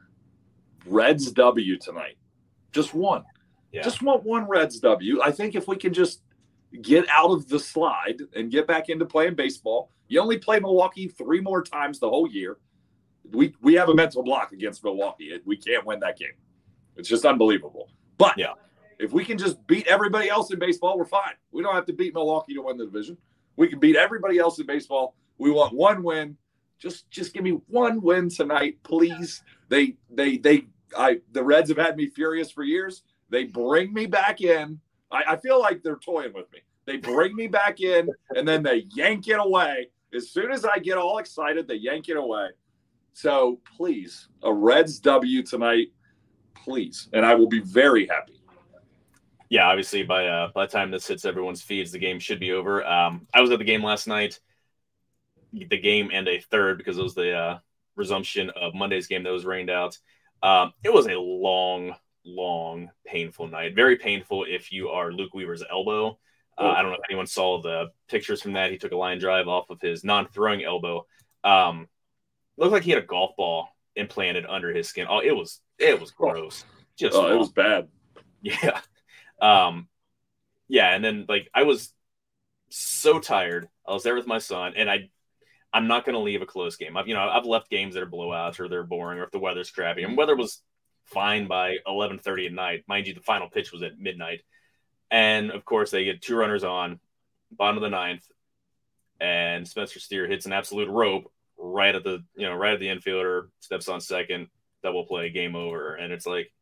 Reds W tonight. Just one. Yeah. Just want one Reds W. I think if we can just get out of the slide and get back into playing baseball. You only play Milwaukee three more times the whole year. We we have a mental block against Milwaukee. We can't win that game. It's just unbelievable. But yeah. if we can just beat everybody else in baseball, we're fine. We don't have to beat Milwaukee to win the division. We can beat everybody else in baseball. We want one win. Just just give me one win tonight, please. They they they I the Reds have had me furious for years. They bring me back in. I, I feel like they're toying with me. They bring me back in and then they yank it away. As soon as I get all excited, they yank it away. So please, a Reds W tonight, please. And I will be very happy. Yeah, obviously by uh, by the time this hits everyone's feeds, the game should be over. Um, I was at the game last night. The game and a third because it was the uh, resumption of Monday's game that was rained out. Um, it was a long, long, painful night. Very painful if you are Luke Weaver's elbow. Uh, I don't know if anyone saw the pictures from that. He took a line drive off of his non-throwing elbow. Um, looked like he had a golf ball implanted under his skin. Oh, it was it was gross. Just oh, it was bad. Yeah. Um, yeah, and then like I was so tired. I was there with my son, and I I'm not going to leave a close game. I've, you know, I've left games that are blowouts or they're boring or if the weather's crappy. And weather was fine by eleven thirty at night. Mind you, the final pitch was at midnight. And, of course, they get two runners on, bottom of the ninth, and Spencer Steer hits an absolute rope right at the, you know, right at the infielder, steps on second, double play, game over. And it's like,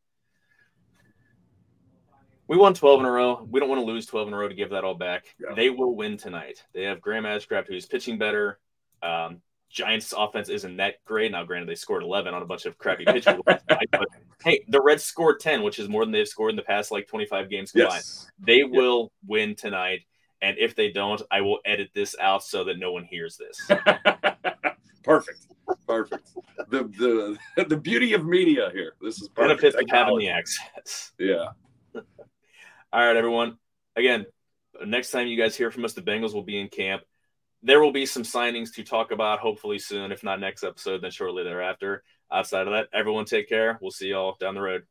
we won twelve in a row. We don't want to lose twelve in a row to give that all back. Yeah. They will win tonight. They have Graham Ashcraft, who's pitching better. Um, Giants' offense isn't that great. Now, granted, they scored eleven on a bunch of crappy pitches. But hey, the Reds scored ten, which is more than they've scored in the past like twenty-five games combined. Yes. They will yep. win tonight. And if they don't, I will edit this out so that no one hears this. Perfect. Perfect. The the the beauty of media here. This is perfect. Benefits of having the access. Yeah. All right, everyone. Again, next time you guys hear from us, the Bengals will be in camp. There will be some signings to talk about, hopefully soon. If not next episode, then shortly thereafter. Outside of that, everyone take care. We'll see y'all down the road.